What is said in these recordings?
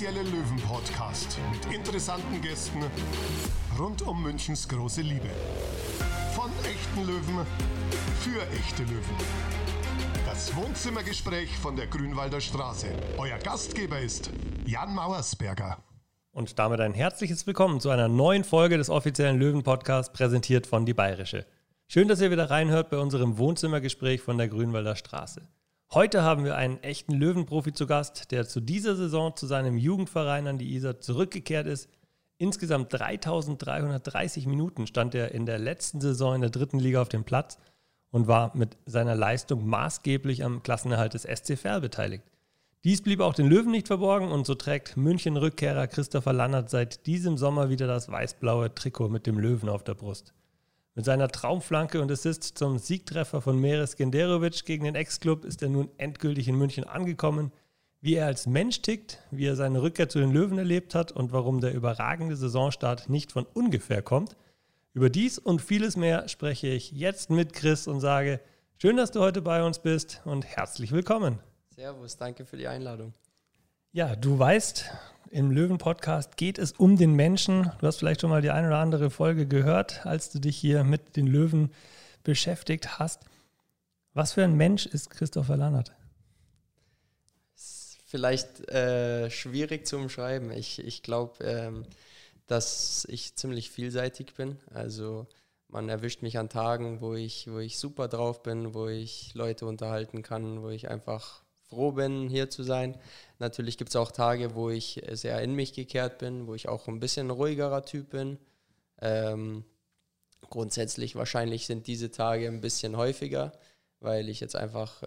offizielle Löwen-Podcast mit interessanten Gästen rund um Münchens große Liebe. Von echten Löwen für echte Löwen. Das Wohnzimmergespräch von der Grünwalder Straße. Euer Gastgeber ist Jan Mauersberger. Und damit ein herzliches Willkommen zu einer neuen Folge des offiziellen Löwen-Podcasts, präsentiert von Die Bayerische. Schön, dass ihr wieder reinhört bei unserem Wohnzimmergespräch von der Grünwalder Straße. Heute haben wir einen echten Löwenprofi zu Gast, der zu dieser Saison zu seinem Jugendverein an die Isar zurückgekehrt ist. Insgesamt 3.330 Minuten stand er in der letzten Saison in der 3. Liga auf dem Platz und war mit seiner Leistung maßgeblich am Klassenerhalt des SC Verl beteiligt. Dies blieb auch den Löwen nicht verborgen und so trägt München-Rückkehrer Christopher Lannert seit diesem Sommer wieder das weiß-blaue Trikot mit dem Löwen auf der Brust. Mit seiner Traumflanke und Assist zum Siegtreffer von Meres Genderovic gegen den Ex-Club ist er nun endgültig in München angekommen. Wie er als Mensch tickt, wie er seine Rückkehr zu den Löwen erlebt hat und warum der überragende Saisonstart nicht von ungefähr kommt. Über dies und vieles mehr spreche ich jetzt mit Chris und sage, schön, dass du heute bei uns bist und herzlich willkommen. Servus, danke für die Einladung. Ja, du weißt, im Löwen-Podcast geht es um den Menschen. Du hast vielleicht schon mal die eine oder andere Folge gehört, als du dich hier mit den Löwen beschäftigt hast. Was für ein Mensch ist Christopher Lannert? Ist vielleicht schwierig zu umschreiben. Ich glaube, dass ich ziemlich vielseitig bin. Also man erwischt mich an Tagen, wo ich super drauf bin, wo ich Leute unterhalten kann, wo ich einfach froh bin, hier zu sein. Natürlich gibt es auch Tage, wo ich sehr in mich gekehrt bin, wo ich auch ein bisschen ruhigerer Typ bin. Grundsätzlich wahrscheinlich sind diese Tage ein bisschen häufiger, weil ich jetzt einfach,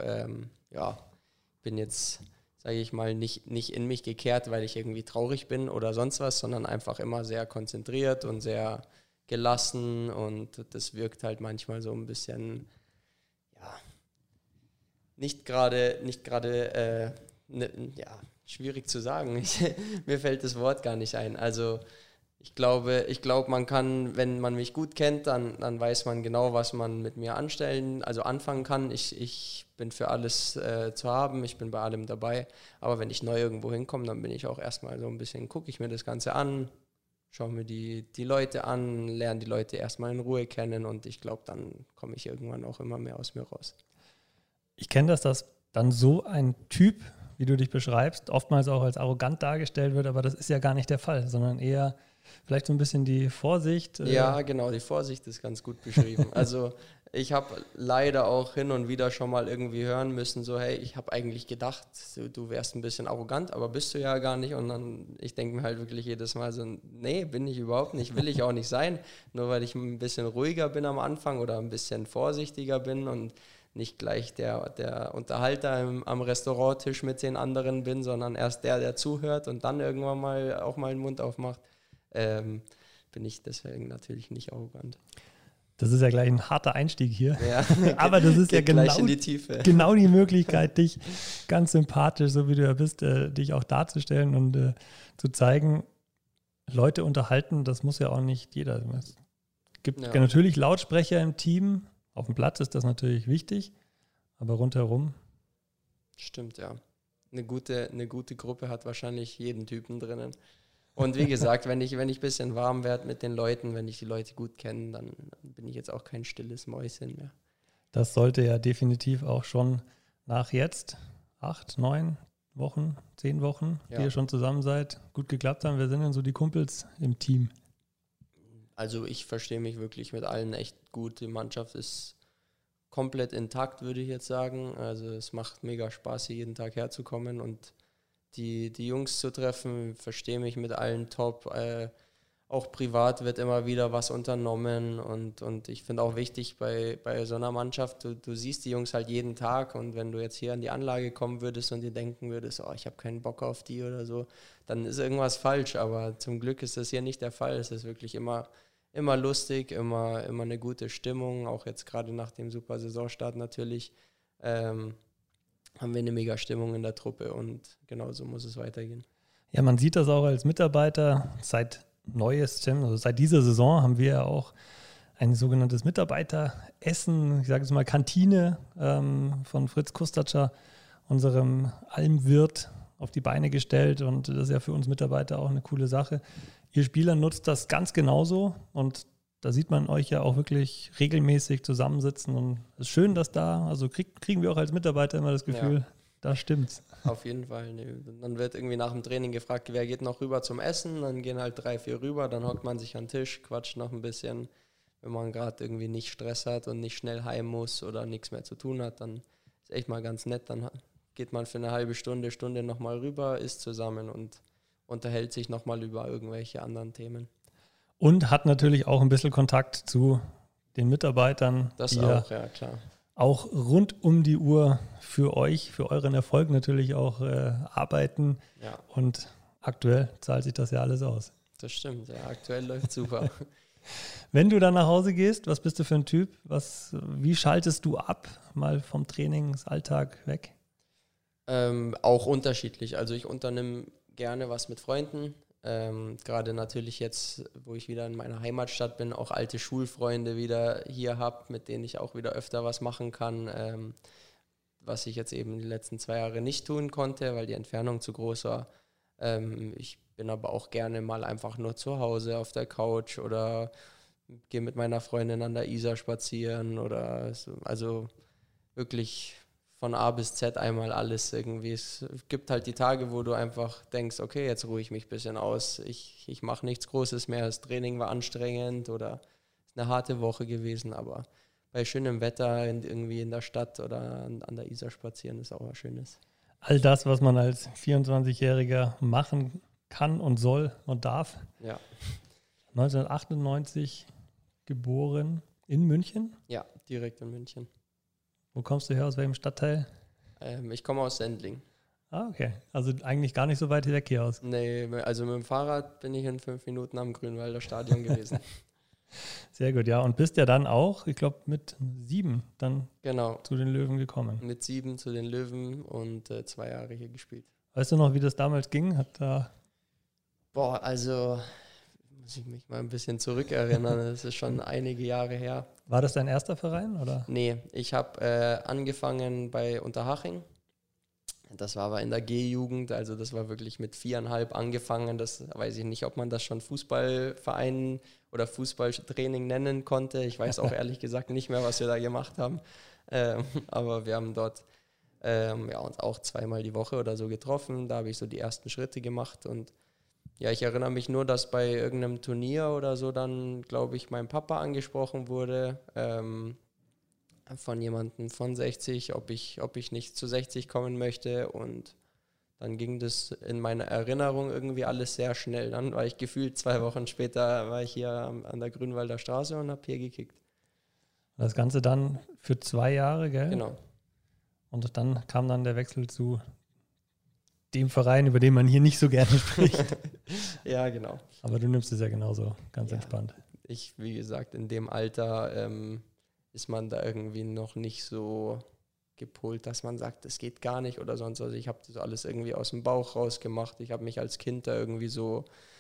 bin jetzt, sage ich mal, nicht in mich gekehrt, weil ich irgendwie traurig bin oder sonst was, sondern einfach immer sehr konzentriert und sehr gelassen und das wirkt halt manchmal so ein bisschen, nicht gerade, schwierig zu sagen. Mir fällt das Wort gar nicht ein. Also ich glaube, man kann, wenn man mich gut kennt, dann weiß man genau, was man mit mir anfangen kann. Ich bin für alles zu haben, ich bin bei allem dabei. Aber wenn ich neu irgendwo hinkomme, dann bin ich auch erstmal so ein bisschen, gucke ich mir das Ganze an, schaue mir die Leute an, lerne die Leute erstmal in Ruhe kennen und ich glaube, dann komme ich irgendwann auch immer mehr aus mir raus. Ich kenne das, dass dann so ein Typ, wie du dich beschreibst, oftmals auch als arrogant dargestellt wird, aber das ist ja gar nicht der Fall, sondern eher vielleicht so ein bisschen die Vorsicht. Ja, genau, die Vorsicht ist ganz gut beschrieben. Also ich habe leider auch hin und wieder schon mal irgendwie hören müssen, so hey, ich habe eigentlich gedacht, du wärst ein bisschen arrogant, aber bist du ja gar nicht. Und dann, ich denke mir halt wirklich jedes Mal so, nee, bin ich überhaupt nicht, will ich auch nicht sein. Nur weil ich ein bisschen ruhiger bin am Anfang oder ein bisschen vorsichtiger bin und nicht gleich der Unterhalter am Restauranttisch mit den anderen bin, sondern erst der zuhört und dann irgendwann mal auch mal den Mund aufmacht, bin ich deswegen natürlich nicht arrogant. Das ist ja gleich ein harter Einstieg hier. Ja, aber das ist ja gleich in die Tiefe. Genau die Möglichkeit, dich ganz sympathisch, so wie du ja bist, dich auch darzustellen und zu zeigen, Leute unterhalten, das muss ja auch nicht jeder. Es gibt natürlich Lautsprecher im Team. Auf dem Platz ist das natürlich wichtig, aber rundherum. Stimmt, ja. Eine gute Gruppe hat wahrscheinlich jeden Typen drinnen. Und wie gesagt, wenn ich ein bisschen warm werde mit den Leuten, wenn ich die Leute gut kenne, dann bin ich jetzt auch kein stilles Mäuschen mehr. Das sollte ja definitiv auch schon nach jetzt 8, 9 Wochen, 10 Wochen, die ihr schon zusammen seid, gut geklappt haben. Wer sind denn so die Kumpels im Team? Also ich verstehe mich wirklich mit allen echt gut. Die Mannschaft ist komplett intakt, würde ich jetzt sagen. Also es macht mega Spaß, hier jeden Tag herzukommen und die Jungs zu treffen. Verstehe mich mit allen top. Auch privat wird immer wieder was unternommen und ich finde auch wichtig bei so einer Mannschaft, du siehst die Jungs halt jeden Tag und wenn du jetzt hier an die Anlage kommen würdest und dir denken würdest, oh, ich habe keinen Bock auf die oder so, dann ist irgendwas falsch, aber zum Glück ist das hier nicht der Fall. Es ist wirklich immer lustig, immer eine gute Stimmung, auch jetzt gerade nach dem super Saisonstart natürlich haben wir eine mega Stimmung in der Truppe und genau so muss es weitergehen. Ja, man sieht das auch als Mitarbeiter seit dieser Saison haben wir ja auch ein sogenanntes Mitarbeiteressen, ich sage jetzt mal Kantine von Fritz Kustatscher, unserem Almwirt, auf die Beine gestellt und das ist ja für uns Mitarbeiter auch eine coole Sache. Ihr Spieler nutzt das ganz genauso und da sieht man euch ja auch wirklich regelmäßig zusammensitzen und es ist schön, dass also kriegen wir auch als Mitarbeiter immer das Gefühl, da stimmt's. Auf jeden Fall. Ne. Dann wird irgendwie nach dem Training gefragt, wer geht noch rüber zum Essen, dann gehen halt 3, 4 rüber, dann hockt man sich an den Tisch, quatscht noch ein bisschen. Wenn man gerade irgendwie nicht Stress hat und nicht schnell heim muss oder nichts mehr zu tun hat, dann ist echt mal ganz nett. Dann geht man für eine halbe Stunde nochmal rüber, isst zusammen und unterhält sich nochmal über irgendwelche anderen Themen. Und hat natürlich auch ein bisschen Kontakt zu den Mitarbeitern. Das auch, ja klar. Auch rund um die Uhr für euch, für euren Erfolg natürlich auch arbeiten. Ja. Und aktuell zahlt sich das ja alles aus. Das stimmt, ja, aktuell läuft super. Wenn du dann nach Hause gehst, was bist du für ein Typ? Wie schaltest du ab, mal vom Trainingsalltag weg? Auch unterschiedlich. Also ich unternehme gerne was mit Freunden. Gerade natürlich jetzt, wo ich wieder in meiner Heimatstadt bin, auch alte Schulfreunde wieder hier habe, mit denen ich auch wieder öfter was machen kann, was ich jetzt eben die letzten 2 Jahre nicht tun konnte, weil die Entfernung zu groß war. Ich bin aber auch gerne mal einfach nur zu Hause auf der Couch oder gehe mit meiner Freundin an der Isar spazieren oder so. Also wirklich von A bis Z einmal alles irgendwie. Es gibt halt die Tage, wo du einfach denkst, okay, jetzt ruhe ich mich ein bisschen aus. Ich mache nichts Großes mehr. Das Training war anstrengend oder ist eine harte Woche gewesen, aber bei schönem Wetter irgendwie in der Stadt oder an der Isar spazieren ist auch was Schönes. All das, was man als 24-Jähriger machen kann und soll und darf. Ja. 1998 geboren in München. Ja, direkt in München. Wo kommst du her, aus welchem Stadtteil? Ich komme aus Sendling. Ah, okay. Also eigentlich gar nicht so weit weg hier aus. Nee, also mit dem Fahrrad bin ich in 5 Minuten am Grünwalder Stadion gewesen. Sehr gut, ja. Und bist ja dann auch, ich glaube, mit 7 dann genau. zu den Löwen gekommen. Mit 7 zu den Löwen und 2 Jahre hier gespielt. Weißt du noch, wie das damals ging? Also muss ich mich mal ein bisschen zurückerinnern. Das ist schon einige Jahre her. War das dein erster Verein, oder? Nee, ich habe angefangen bei Unterhaching. Das war aber in der G-Jugend, also das war wirklich mit 4,5 angefangen. Das weiß ich nicht, ob man das schon Fußballverein oder Fußballtraining nennen konnte. Ich weiß auch ehrlich gesagt nicht mehr, was wir da gemacht haben. Aber wir haben dort uns auch 2-mal die Woche oder so getroffen. Da habe ich so die ersten Schritte gemacht und ja, ich erinnere mich nur, dass bei irgendeinem Turnier oder so dann, glaube ich, mein Papa angesprochen wurde von jemandem von 60, ob ich nicht zu 60 kommen möchte und dann ging das in meiner Erinnerung irgendwie alles sehr schnell. Dann war ich gefühlt 2 Wochen später, war ich hier an der Grünwalder Straße und habe hier gekickt. Das Ganze dann für 2 Jahre, gell? Genau. Und dann kam dann der Wechsel zu dem Verein, über den man hier nicht so gerne spricht. Ja, genau. Aber du nimmst es ja genauso ganz entspannt. Wie gesagt, in dem Alter ist man da irgendwie noch nicht so gepolt, dass man sagt, das geht gar nicht oder sonst. Also ich habe das alles irgendwie aus dem Bauch rausgemacht. Ich habe mich als Kind da irgendwie so,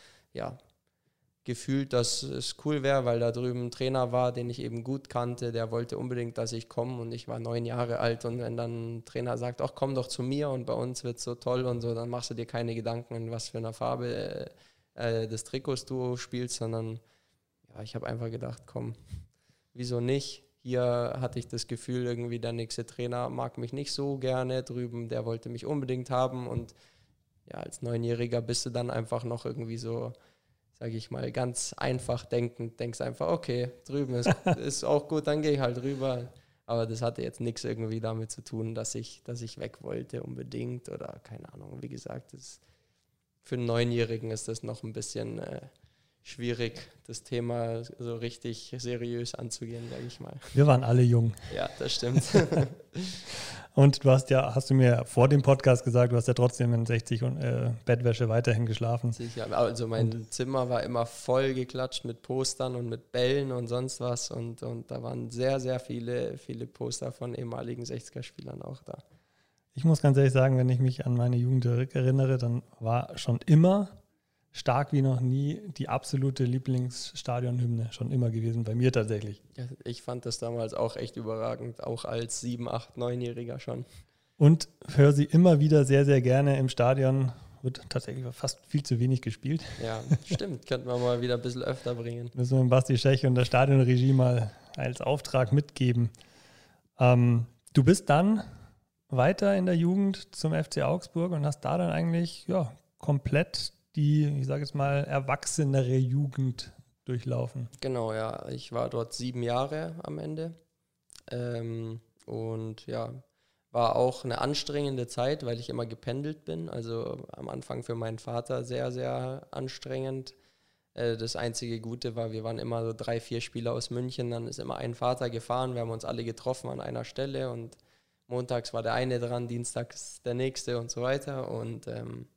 gefühlt, dass es cool wäre, weil da drüben ein Trainer war, den ich eben gut kannte, der wollte unbedingt, dass ich komme und ich war 9 Jahre alt und wenn dann ein Trainer sagt, ach komm doch zu mir und bei uns wird es so toll und so, dann machst du dir keine Gedanken, in was für einer Farbe des Trikots du spielst, sondern ich habe einfach gedacht, komm, wieso nicht? Hier hatte ich das Gefühl, irgendwie der nächste Trainer mag mich nicht so gerne, drüben, der wollte mich unbedingt haben und als 9-Jähriger bist du dann einfach noch irgendwie so, sage ich mal, ganz einfach denkend, denkst einfach, okay, drüben ist auch gut, dann gehe ich halt rüber. Aber das hatte jetzt nichts irgendwie damit zu tun, dass ich weg wollte unbedingt oder keine Ahnung. Wie gesagt, für einen 9-Jährigen ist das noch ein bisschen schwierig, das Thema so richtig seriös anzugehen, sage ich mal. Wir waren alle jung. Ja, das stimmt. Und hast du mir vor dem Podcast gesagt, du hast ja trotzdem in 60 Bettwäsche weiterhin geschlafen. Sicher, also mein Zimmer war immer voll geklatscht mit Postern und mit Bällen und sonst was und da waren sehr, sehr viele Poster von ehemaligen 60er-Spielern auch da. Ich muss ganz ehrlich sagen, wenn ich mich an meine Jugend erinnere, dann war schon immer stark wie noch nie die absolute Lieblingsstadionhymne schon immer gewesen, bei mir tatsächlich. Ja, ich fand das damals auch echt überragend, auch als 7-, 8-, 9-Jähriger schon. Und höre sie immer wieder sehr, sehr gerne im Stadion. Wird tatsächlich fast viel zu wenig gespielt. Ja, stimmt. Könnten wir mal wieder ein bisschen öfter bringen. Müssen wir dem Basti Schech und der Stadionregie mal als Auftrag mitgeben. Du bist dann weiter in der Jugend zum FC Augsburg und hast da dann eigentlich komplett die, ich sage jetzt mal, erwachsenere Jugend durchlaufen. Genau, ja. Ich war dort 7 Jahre am Ende. Und ja, war auch eine anstrengende Zeit, weil ich immer gependelt bin. Also am Anfang für meinen Vater sehr, sehr anstrengend. Das einzige Gute war, wir waren immer so 3, 4 Spieler aus München. Dann ist immer ein Vater gefahren. Wir haben uns alle getroffen an einer Stelle und montags war der eine dran, dienstags der nächste und so weiter. Und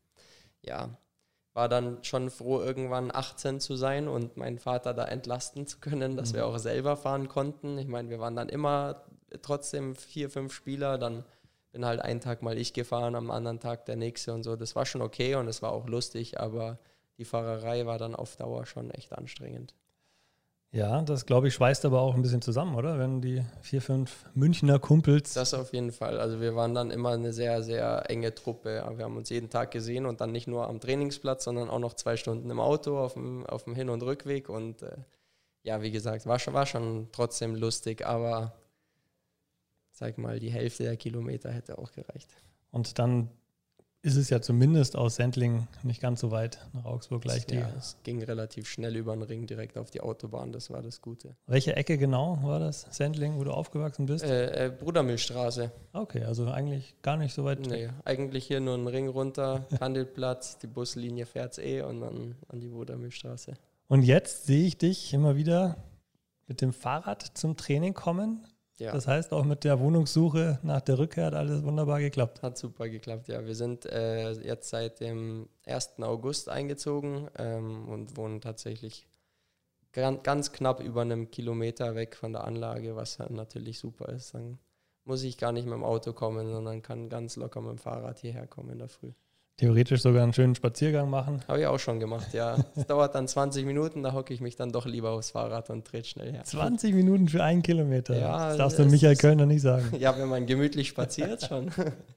war dann schon froh, irgendwann 18 zu sein und meinen Vater da entlasten zu können, dass wir auch selber fahren konnten. Ich meine, wir waren dann immer trotzdem 4, 5 Spieler, dann bin halt einen Tag mal ich gefahren, am anderen Tag der nächste und so. Das war schon okay und es war auch lustig, aber die Fahrerei war dann auf Dauer schon echt anstrengend. Ja, das glaube ich schweißt aber auch ein bisschen zusammen, oder? Wenn die 4, 5 Münchner Kumpels... Das auf jeden Fall. Also wir waren dann immer eine sehr, sehr enge Truppe. Wir haben uns jeden Tag gesehen und dann nicht nur am Trainingsplatz, sondern auch noch 2 Stunden im Auto auf dem Hin- und Rückweg. Und wie gesagt, war schon trotzdem lustig, aber sag mal, die Hälfte der Kilometer hätte auch gereicht. Und dann ist es ja zumindest aus Sendling nicht ganz so weit nach Augsburg gleich. Es ging relativ schnell über den Ring direkt auf die Autobahn, das war das Gute. Welche Ecke genau war das, Sendling, wo du aufgewachsen bist? Brudermühlstraße. Okay, also eigentlich gar nicht so weit. Nee, eigentlich hier nur einen Ring runter, Handelplatz, die Buslinie fährt und dann an die Brudermühlstraße. Und jetzt sehe ich dich immer wieder mit dem Fahrrad zum Training kommen. Ja. Das heißt, auch mit der Wohnungssuche nach der Rückkehr hat alles wunderbar geklappt. Hat super geklappt, ja. Wir sind jetzt seit dem 1. August eingezogen und wohnen tatsächlich ganz knapp über einem Kilometer weg von der Anlage, was natürlich super ist. Dann muss ich gar nicht mit dem Auto kommen, sondern kann ganz locker mit dem Fahrrad hierher kommen in der Früh. Theoretisch sogar einen schönen Spaziergang machen. Habe ich auch schon gemacht, ja. Es dauert dann 20 Minuten, da hocke ich mich dann doch lieber aufs Fahrrad und trete schnell her. 20 Minuten für 1 Kilometer? Ja, das darfst du Michael Kölner nicht sagen. Ja, wenn man gemütlich spaziert, schon.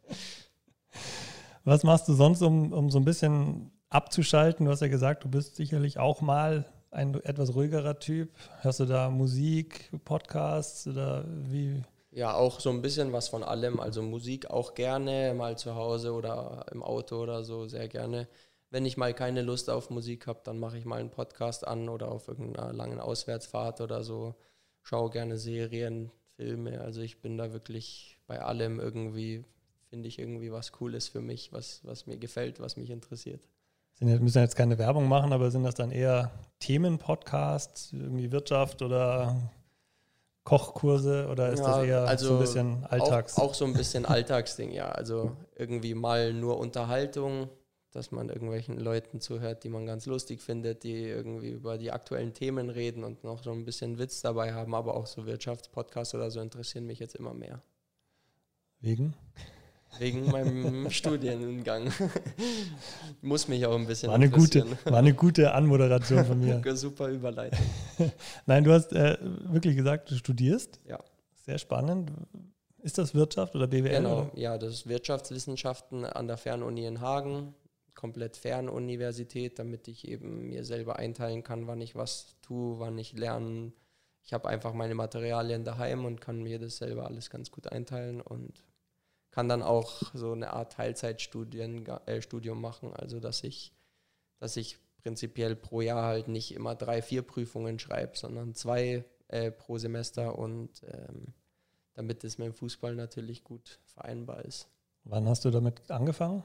Was machst du sonst, um so ein bisschen abzuschalten? Du hast ja gesagt, du bist sicherlich auch mal ein etwas ruhigerer Typ. Hörst du da Musik, Podcasts oder wie? Ja, auch so ein bisschen was von allem. Also Musik auch gerne, mal zu Hause oder im Auto oder so, sehr gerne. Wenn ich mal keine Lust auf Musik habe, dann mache ich mal einen Podcast an oder auf irgendeiner langen Auswärtsfahrt oder so. Schaue gerne Serien, Filme. Also ich bin da wirklich bei allem irgendwie, finde ich irgendwie was Cooles für mich, was mir gefällt, was mich interessiert. Wir müssen jetzt keine Werbung machen, aber sind das dann eher Themenpodcasts, irgendwie Wirtschaft oder Kochkurse oder ist das eher so ein bisschen Alltags? Auch so ein bisschen Alltagsding, ja. Also irgendwie mal nur Unterhaltung, dass man irgendwelchen Leuten zuhört, die man ganz lustig findet, die irgendwie über die aktuellen Themen reden und noch so ein bisschen Witz dabei haben, aber auch so Wirtschaftspodcasts oder so interessieren mich jetzt immer mehr. Wegen meinem Studiengang. Muss mich auch ein bisschen interessieren. War eine gute Anmoderation von mir. Super Überleitung. Nein, du hast wirklich gesagt, du studierst. Ja. Sehr spannend. Ist das Wirtschaft oder BWL? Genau, oder? ja, das ist Wirtschaftswissenschaften an der Fernuni in Hagen. Komplett Fernuniversität, damit ich eben mir selber einteilen kann, wann ich was tue, wann ich lerne. Ich habe einfach meine Materialien daheim und kann mir das selber alles ganz gut einteilen und kann dann auch so eine Art Teilzeitstudium machen, also dass ich prinzipiell pro Jahr halt nicht immer 3, 4 Prüfungen schreibe, sondern 2 pro Semester und damit es mit dem Fußball natürlich gut vereinbar ist. Wann hast du damit angefangen?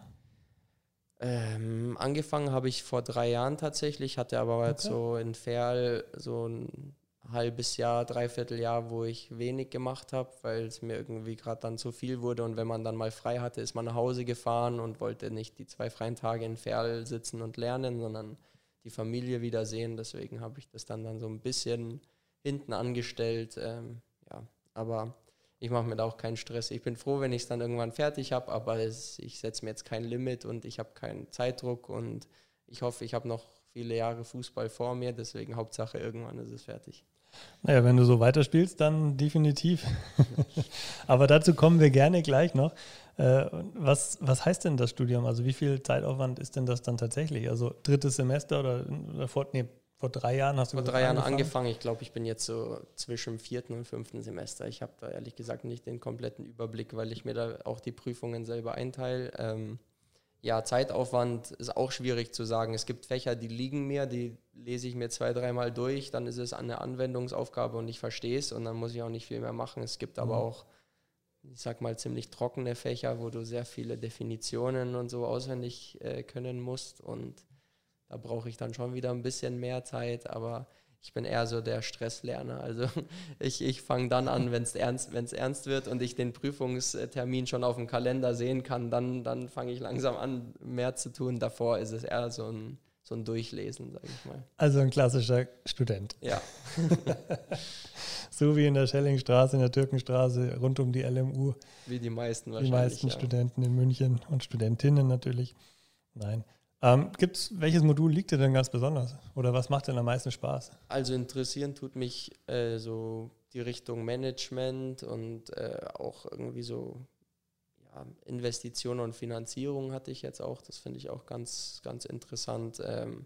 Angefangen habe ich vor 3 Jahren tatsächlich, hatte aber jetzt so in Verl so ein halbes Jahr, 3/4 Jahr, wo ich wenig gemacht habe, weil es mir irgendwie gerade dann zu viel wurde und wenn man dann mal frei hatte, ist man nach Hause gefahren und wollte nicht die 2 freien Tage in Verl sitzen und lernen, sondern die Familie wiedersehen. Deswegen habe ich das dann so ein bisschen hinten angestellt. Aber ich mache mir da auch keinen Stress. Ich bin froh, wenn ich es dann irgendwann fertig habe, aber ich setze mir jetzt kein Limit und ich habe keinen Zeitdruck und ich hoffe, ich habe noch viele Jahre Fußball vor mir, deswegen Hauptsache irgendwann ist es fertig. Naja, wenn du so weiterspielst, dann definitiv. Aber dazu kommen wir gerne gleich noch. Was heißt denn das Studium? Also wie viel Zeitaufwand ist denn das dann tatsächlich? Also drittes Semester oder vor 3 Jahren hast du Vor 3 Jahren angefangen. Ich glaube, ich bin jetzt so zwischen dem 4. und 5. Semester. Ich habe da ehrlich gesagt nicht den kompletten Überblick, weil ich mir da auch die Prüfungen selber einteile. Ja, Zeitaufwand ist auch schwierig zu sagen. Es gibt Fächer, die liegen mir, die lese ich mir 2-3 Mal durch, dann ist es eine Anwendungsaufgabe und ich verstehe es und dann muss ich auch nicht viel mehr machen. Es gibt aber auch, ich sag mal, ziemlich trockene Fächer, wo du sehr viele Definitionen und so auswendig können musst und da brauche ich dann schon wieder ein bisschen mehr Zeit, aber ich bin eher so der Stresslerner. Also ich fange dann an, wenn es ernst wird und ich den Prüfungstermin schon auf dem Kalender sehen kann, dann fange ich langsam an, mehr zu tun. Davor ist es eher so ein Durchlesen, sage ich mal. Also ein klassischer Student. Ja. So wie in der Schellingstraße, in der Türkenstraße, rund um die LMU. Wie die meisten wahrscheinlich. Die meisten Studenten in München und Studentinnen natürlich. Nein. Welches Modul liegt dir denn ganz besonders? Oder was macht denn am meisten Spaß? Also interessieren tut mich so die Richtung Management und auch irgendwie so Investitionen und Finanzierung hatte ich jetzt auch. Das finde ich auch ganz, ganz interessant.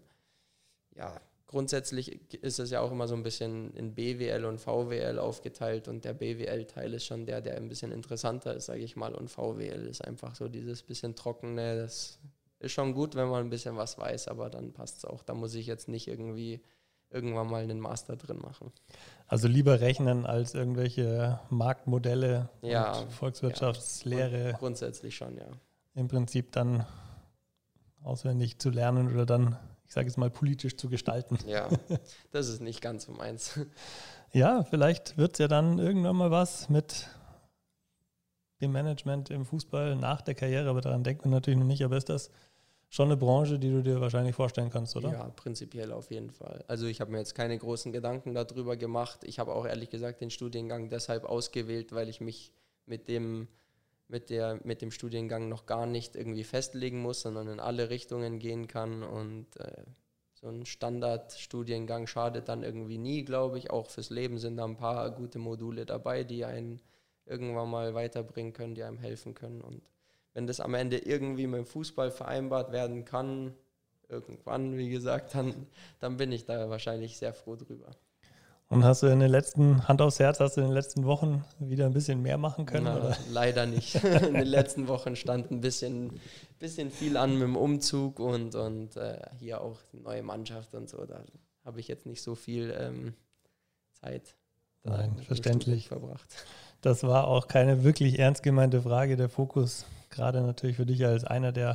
Grundsätzlich ist es ja auch immer so ein bisschen in BWL und VWL aufgeteilt und der BWL-Teil ist schon der ein bisschen interessanter ist, sage ich mal. Und VWL ist einfach so dieses bisschen trockene, das ist schon gut, wenn man ein bisschen was weiß, aber dann passt es auch. Da muss ich jetzt nicht irgendwann mal einen Master drin machen. Also lieber rechnen als irgendwelche Marktmodelle und Volkswirtschaftslehre. Grundsätzlich schon, ja. Im Prinzip dann auswendig zu lernen oder dann, ich sage jetzt mal, politisch zu gestalten. Ja, das ist nicht ganz so meins. Ja, vielleicht wird es ja dann irgendwann mal was mit dem Management im Fußball nach der Karriere, aber daran denkt man natürlich noch nicht, aber ist das schon eine Branche, die du dir wahrscheinlich vorstellen kannst, oder? Ja, prinzipiell auf jeden Fall. Also ich habe mir jetzt keine großen Gedanken darüber gemacht. Ich habe auch ehrlich gesagt den Studiengang deshalb ausgewählt, weil ich mich mit dem Studiengang noch gar nicht irgendwie festlegen muss, sondern in alle Richtungen gehen kann und so ein Standardstudiengang schadet dann irgendwie nie, glaube ich. Auch fürs Leben sind da ein paar gute Module dabei, die einen irgendwann mal weiterbringen können, die einem helfen können. Und wenn das am Ende irgendwie mit dem Fußball vereinbart werden kann, irgendwann, wie gesagt, dann bin ich da wahrscheinlich sehr froh drüber. Und hast du in den letzten Wochen wieder ein bisschen mehr machen können? Oder? Leider nicht. In den letzten Wochen stand ein bisschen viel an mit dem Umzug und hier auch die neue Mannschaft und so. Da habe ich jetzt nicht so viel Zeit verständlich verbracht. Das war auch keine wirklich ernst gemeinte Frage. Der Fokus, gerade natürlich für dich als einer der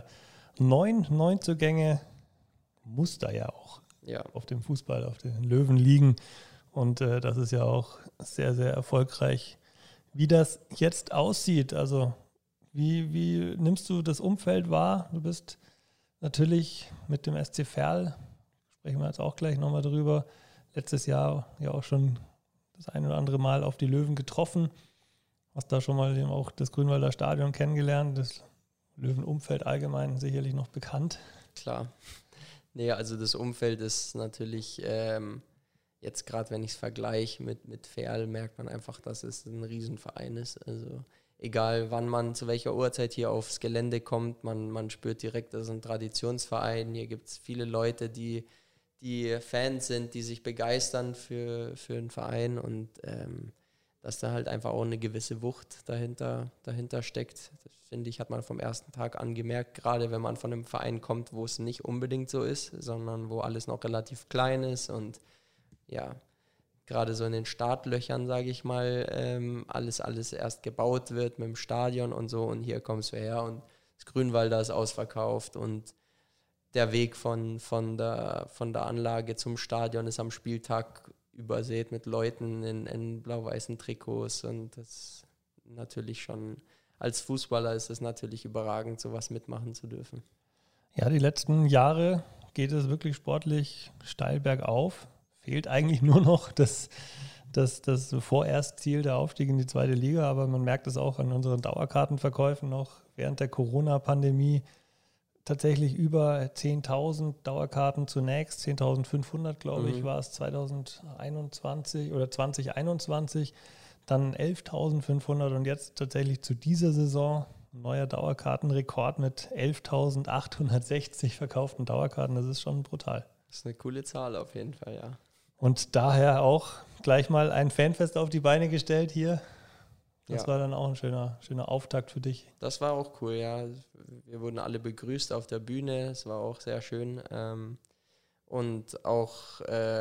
9 Neuzugänge, muss da ja auch auf dem Fußball, auf den Löwen liegen. Und das ist ja auch sehr, sehr erfolgreich. Wie das jetzt aussieht, also wie nimmst du das Umfeld wahr? Du bist natürlich mit dem SC Verl, sprechen wir jetzt auch gleich nochmal drüber, letztes Jahr ja auch schon das ein oder andere Mal auf die Löwen getroffen. Hast da schon mal auch das Grünwalder Stadion kennengelernt, das Löwenumfeld allgemein sicherlich noch bekannt. Klar. Nee, also das Umfeld ist natürlich, jetzt gerade wenn ich es vergleiche mit Verl, merkt man einfach, dass es ein Riesenverein ist. Also egal wann man zu welcher Uhrzeit hier aufs Gelände kommt, man spürt direkt, das ist ein Traditionsverein. Hier gibt es viele Leute, die Fans sind, die sich begeistern für einen Verein und dass da halt einfach auch eine gewisse Wucht dahinter steckt. Das finde ich, hat man vom ersten Tag an gemerkt, gerade wenn man von einem Verein kommt, wo es nicht unbedingt so ist, sondern wo alles noch relativ klein ist und ja, gerade so in den Startlöchern, sage ich mal, alles erst gebaut wird mit dem Stadion und so und hier kommst du her und das Grünwalder ist ausverkauft und der Weg von der Anlage zum Stadion ist am Spieltag übersät mit Leuten in blau-weißen Trikots und das natürlich schon, als Fußballer ist es natürlich überragend, sowas mitmachen zu dürfen. Ja, die letzten Jahre geht es wirklich sportlich steil bergauf. Fehlt eigentlich nur noch das vorerst Ziel, der Aufstieg in die 2. Liga, aber man merkt es auch an unseren Dauerkartenverkäufen noch während der Corona-Pandemie. Tatsächlich über 10.000 Dauerkarten zunächst, 10.500 glaube ich war es 2021 oder 2021, dann 11.500 und jetzt tatsächlich zu dieser Saison neuer Dauerkartenrekord mit 11.860 verkauften Dauerkarten. Das ist schon brutal. Das ist eine coole Zahl auf jeden Fall, ja. Und daher auch gleich mal ein Fanfest auf die Beine gestellt hier. Das war dann auch ein schöner Auftakt für dich. Das war auch cool, ja. Wir wurden alle begrüßt auf der Bühne. Es war auch sehr schön. Und auch,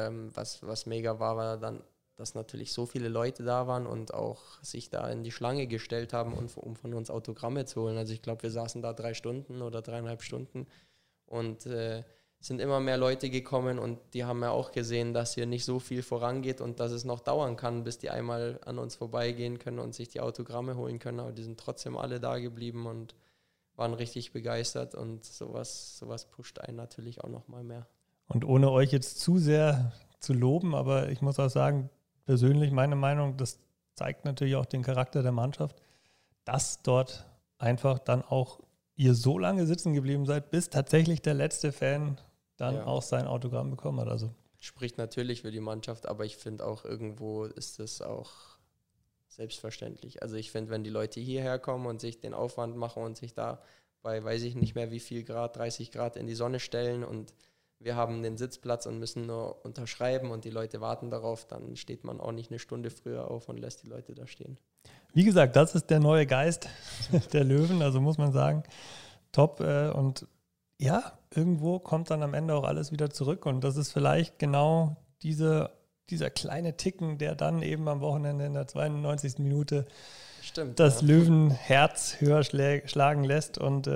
was mega war dann, dass natürlich so viele Leute da waren und auch sich da in die Schlange gestellt haben, um von uns Autogramme zu holen. Also ich glaube, wir saßen da 3 Stunden oder 3,5 Stunden und sind immer mehr Leute gekommen und die haben ja auch gesehen, dass hier nicht so viel vorangeht und dass es noch dauern kann, bis die einmal an uns vorbeigehen können und sich die Autogramme holen können. Aber die sind trotzdem alle da geblieben und waren richtig begeistert und sowas pusht einen natürlich auch noch mal mehr. Und ohne euch jetzt zu sehr zu loben, aber ich muss auch sagen, persönlich meine Meinung, das zeigt natürlich auch den Charakter der Mannschaft, dass dort einfach dann auch ihr so lange sitzen geblieben seid, bis tatsächlich der letzte Fan dann auch sein Autogramm bekommen hat. Also spricht natürlich für die Mannschaft, aber ich finde auch irgendwo ist es auch selbstverständlich. Also ich finde, wenn die Leute hierher kommen und sich den Aufwand machen und sich da bei, weiß ich nicht mehr wie viel Grad, 30 Grad in die Sonne stellen und wir haben den Sitzplatz und müssen nur unterschreiben und die Leute warten darauf, dann steht man auch nicht eine Stunde früher auf und lässt die Leute da stehen. Wie gesagt, das ist der neue Geist der Löwen, also muss man sagen, top. Und ja, irgendwo kommt dann am Ende auch alles wieder zurück und das ist vielleicht genau dieser kleine Ticken, der dann eben am Wochenende in der 92. Minute das Löwenherz höher schlagen lässt und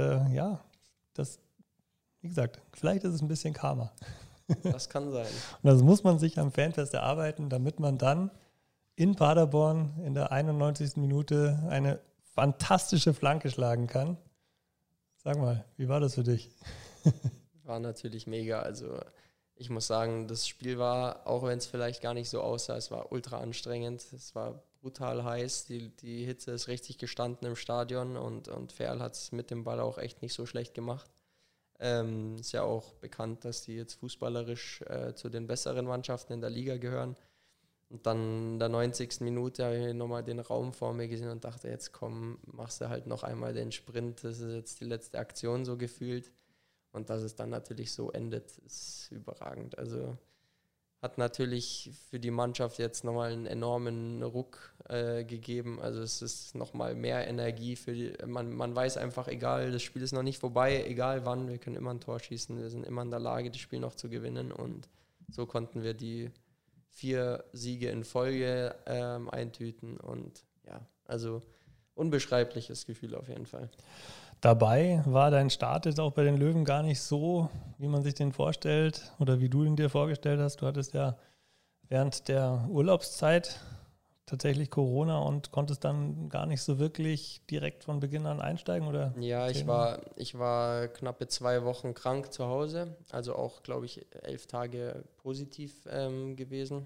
das, wie gesagt, vielleicht ist es ein bisschen Karma. Das kann sein. Und das muss man sich am Fanfest erarbeiten, damit man dann in Paderborn in der 91. Minute eine fantastische Flanke schlagen kann. Sag mal, wie war das für dich? War natürlich mega. Also ich muss sagen, das Spiel war, auch wenn es vielleicht gar nicht so aussah, es war ultra anstrengend. Es war brutal heiß. Die Hitze ist richtig gestanden im Stadion und Ferl hat es mit dem Ball auch echt nicht so schlecht gemacht. Ist ja auch bekannt, dass die jetzt fußballerisch zu den besseren Mannschaften in der Liga gehören. Und dann in der 90. Minute habe ich nochmal den Raum vor mir gesehen und dachte, jetzt komm, machst du halt noch einmal den Sprint. Das ist jetzt die letzte Aktion so gefühlt. Und dass es dann natürlich so endet, ist überragend. Also hat natürlich für die Mannschaft jetzt nochmal einen enormen Ruck gegeben. Also es ist nochmal mehr Energie für die. Man weiß einfach, egal, das Spiel ist noch nicht vorbei, egal wann, wir können immer ein Tor schießen, wir sind immer in der Lage, das Spiel noch zu gewinnen. Und so konnten wir die 4 Siege in Folge eintüten. Und ja, also unbeschreibliches Gefühl auf jeden Fall. Dabei war dein Start jetzt auch bei den Löwen gar nicht so, wie man sich den vorstellt oder wie du ihn dir vorgestellt hast. Du hattest ja während der Urlaubszeit tatsächlich Corona und konntest dann gar nicht so wirklich direkt von Beginn an einsteigen, oder? Ja, ich war knappe 2 Wochen krank zu Hause, also auch, glaube ich, 11 Tage positiv gewesen.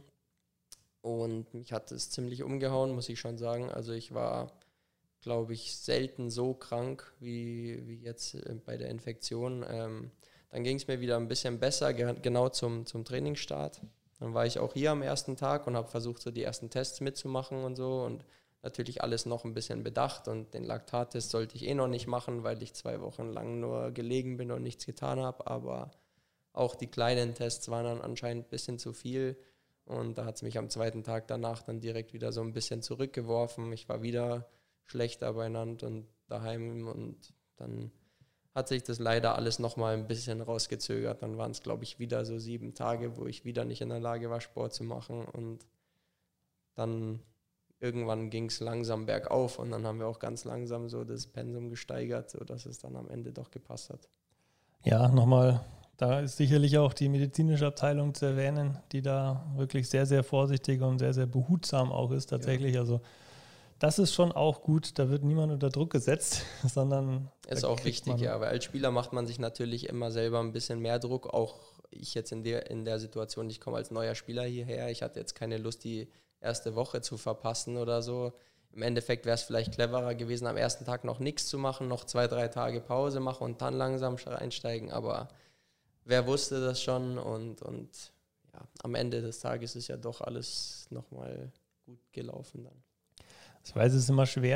Und mich hat es ziemlich umgehauen, muss ich schon sagen. Also ich war, glaube ich, selten so krank wie jetzt bei der Infektion. Dann ging es mir wieder ein bisschen besser, genau zum Trainingsstart. Dann war ich auch hier am ersten Tag und habe versucht, so die ersten Tests mitzumachen und so. Und natürlich alles noch ein bisschen bedacht. Und den Laktattest sollte ich noch nicht machen, weil ich 2 Wochen lang nur gelegen bin und nichts getan habe. Aber auch die kleinen Tests waren dann anscheinend ein bisschen zu viel. Und da hat es mich am 2. Tag danach dann direkt wieder so ein bisschen zurückgeworfen. Ich war wieder schlechter beieinander und daheim und dann hat sich das leider alles nochmal ein bisschen rausgezögert. Dann waren es, glaube ich, wieder so 7 Tage, wo ich wieder nicht in der Lage war, Sport zu machen und dann irgendwann ging es langsam bergauf und dann haben wir auch ganz langsam so das Pensum gesteigert, sodass es dann am Ende doch gepasst hat. Ja, nochmal, da ist sicherlich auch die medizinische Abteilung zu erwähnen, die da wirklich sehr, sehr vorsichtig und sehr, sehr behutsam auch ist tatsächlich. Ja. Also das ist schon auch gut, da wird niemand unter Druck gesetzt, sondern... Ist auch wichtig, ja, weil als Spieler macht man sich natürlich immer selber ein bisschen mehr Druck, auch ich jetzt in der Situation, ich komme als neuer Spieler hierher, ich hatte jetzt keine Lust, die erste Woche zu verpassen oder so. Im Endeffekt wäre es vielleicht cleverer gewesen, am ersten Tag noch nichts zu machen, noch 2-3 Tage Pause machen und dann langsam einsteigen, aber wer wusste das schon und ja, am Ende des Tages ist ja doch alles nochmal gut gelaufen dann. Ich weiß, es ist immer schwer,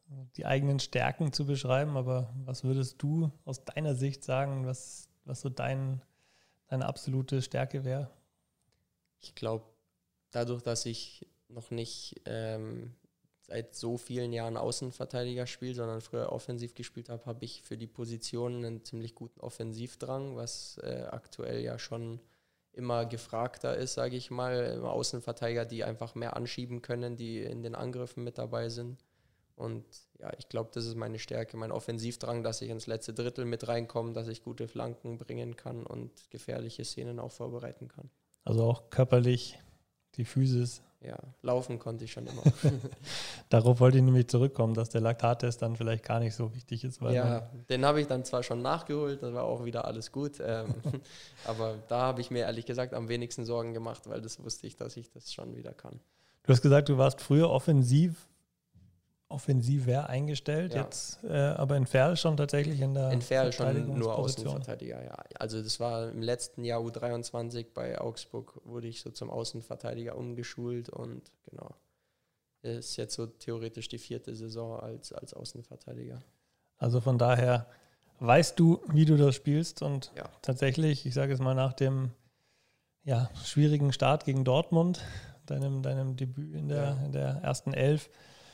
die eigenen Stärken zu beschreiben, aber was würdest du aus deiner Sicht sagen, was so deine absolute Stärke wäre? Ich glaube, dadurch, dass ich noch nicht seit so vielen Jahren Außenverteidiger spiele, sondern früher offensiv gespielt habe, habe ich für die Position einen ziemlich guten Offensivdrang, was aktuell ja schon immer gefragter ist, sage ich mal. Außenverteidiger, die einfach mehr anschieben können, die in den Angriffen mit dabei sind. Und ja, ich glaube, das ist meine Stärke, mein Offensivdrang, dass ich ins letzte Drittel mit reinkomme, dass ich gute Flanken bringen kann und gefährliche Szenen auch vorbereiten kann. Also auch körperlich, die Physis. Ja, laufen konnte ich schon immer. Darauf wollte ich nämlich zurückkommen, dass der Laktattest dann vielleicht gar nicht so wichtig ist. Weil ja, den habe ich dann zwar schon nachgeholt, das war auch wieder alles gut, aber da habe ich mir ehrlich gesagt am wenigsten Sorgen gemacht, weil das wusste ich, dass ich das schon wieder kann. Du hast gesagt, du warst früher offensiver eingestellt, Ja. jetzt aber in Ferl schon tatsächlich in der Ferl schon nur Verteidigungsposition. Außenverteidiger, ja. Also das war im letzten Jahr U23 bei Augsburg, wurde ich so zum Außenverteidiger umgeschult und genau. Ist jetzt so theoretisch die 4. Saison als Außenverteidiger. Also von daher weißt du, wie du das spielst und Ja. tatsächlich, ich sage es mal nach dem schwierigen Start gegen Dortmund, deinem Debüt in der ersten 11,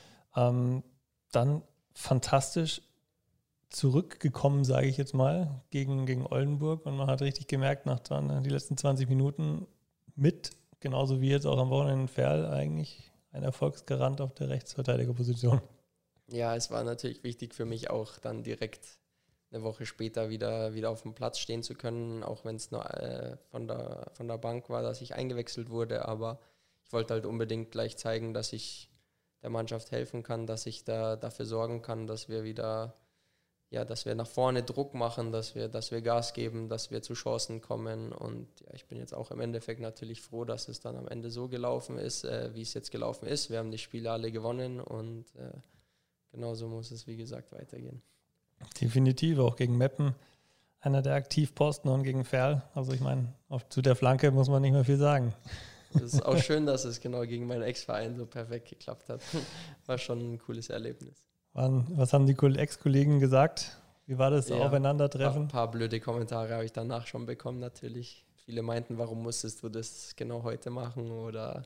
dann fantastisch zurückgekommen, sage ich jetzt mal, gegen Oldenburg und man hat richtig gemerkt, nach die letzten 20 Minuten genauso wie jetzt auch am Wochenende in Ferl, eigentlich ein Erfolgsgarant auf der Rechtsverteidigerposition. Ja, es war natürlich wichtig für mich auch dann direkt eine Woche später wieder auf dem Platz stehen zu können, auch wenn es nur von der Bank war, dass ich eingewechselt wurde, aber ich wollte halt unbedingt gleich zeigen, dass ich der Mannschaft helfen kann, dass ich da dafür sorgen kann, dass wir wieder, dass wir nach vorne Druck machen, dass wir Gas geben, dass wir zu Chancen kommen und ja, ich bin jetzt auch im Endeffekt natürlich froh, dass es dann am Ende so gelaufen ist, wie es jetzt gelaufen ist. Wir haben die Spiele alle gewonnen und genauso muss es, wie gesagt, weitergehen. Definitiv, auch gegen Meppen einer der Aktivposten und gegen Ferl. Also ich meine, zu der Flanke muss man nicht mehr viel sagen. Es ist auch schön, dass es genau gegen meinen Ex-Verein so perfekt geklappt hat. War schon ein cooles Erlebnis. Was haben die Ex-Kollegen gesagt? Wie war das Aufeinandertreffen? Ein paar blöde Kommentare habe ich danach schon bekommen natürlich. Viele meinten, warum musstest du das genau heute machen oder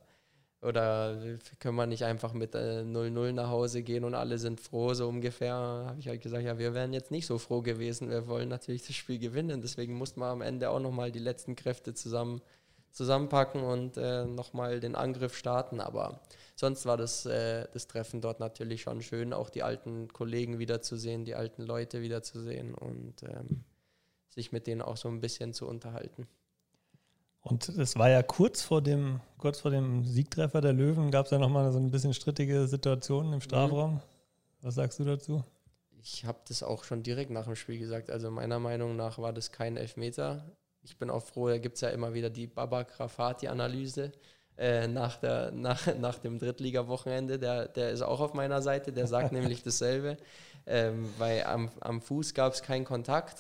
können wir nicht einfach mit 0-0 nach Hause gehen und alle sind froh, so ungefähr. Habe ich halt gesagt, ja, wir wären jetzt nicht so froh gewesen. Wir wollen natürlich das Spiel gewinnen. Deswegen mussten wir am Ende auch nochmal die letzten Kräfte zusammenpacken und nochmal den Angriff starten. Aber sonst war das Treffen dort natürlich schon schön, auch die alten Kollegen wiederzusehen, die alten Leute wiederzusehen und sich mit denen auch so ein bisschen zu unterhalten. Und es war ja kurz vor dem Siegtreffer der Löwen, gab es ja nochmal so ein bisschen strittige Situationen im Strafraum. Was sagst du dazu? Ich habe das auch schon direkt nach dem Spiel gesagt. Also meiner Meinung nach war das kein Elfmeter. Ich bin auch froh, da gibt es ja immer wieder die Babak Rafati-Analyse nach dem Drittliga-Wochenende. Der ist auch auf meiner Seite, der sagt nämlich dasselbe. Weil am Fuß gab es keinen Kontakt.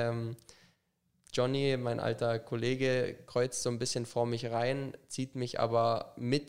Johnny, mein alter Kollege, kreuzt so ein bisschen vor mich rein, zieht mich aber mit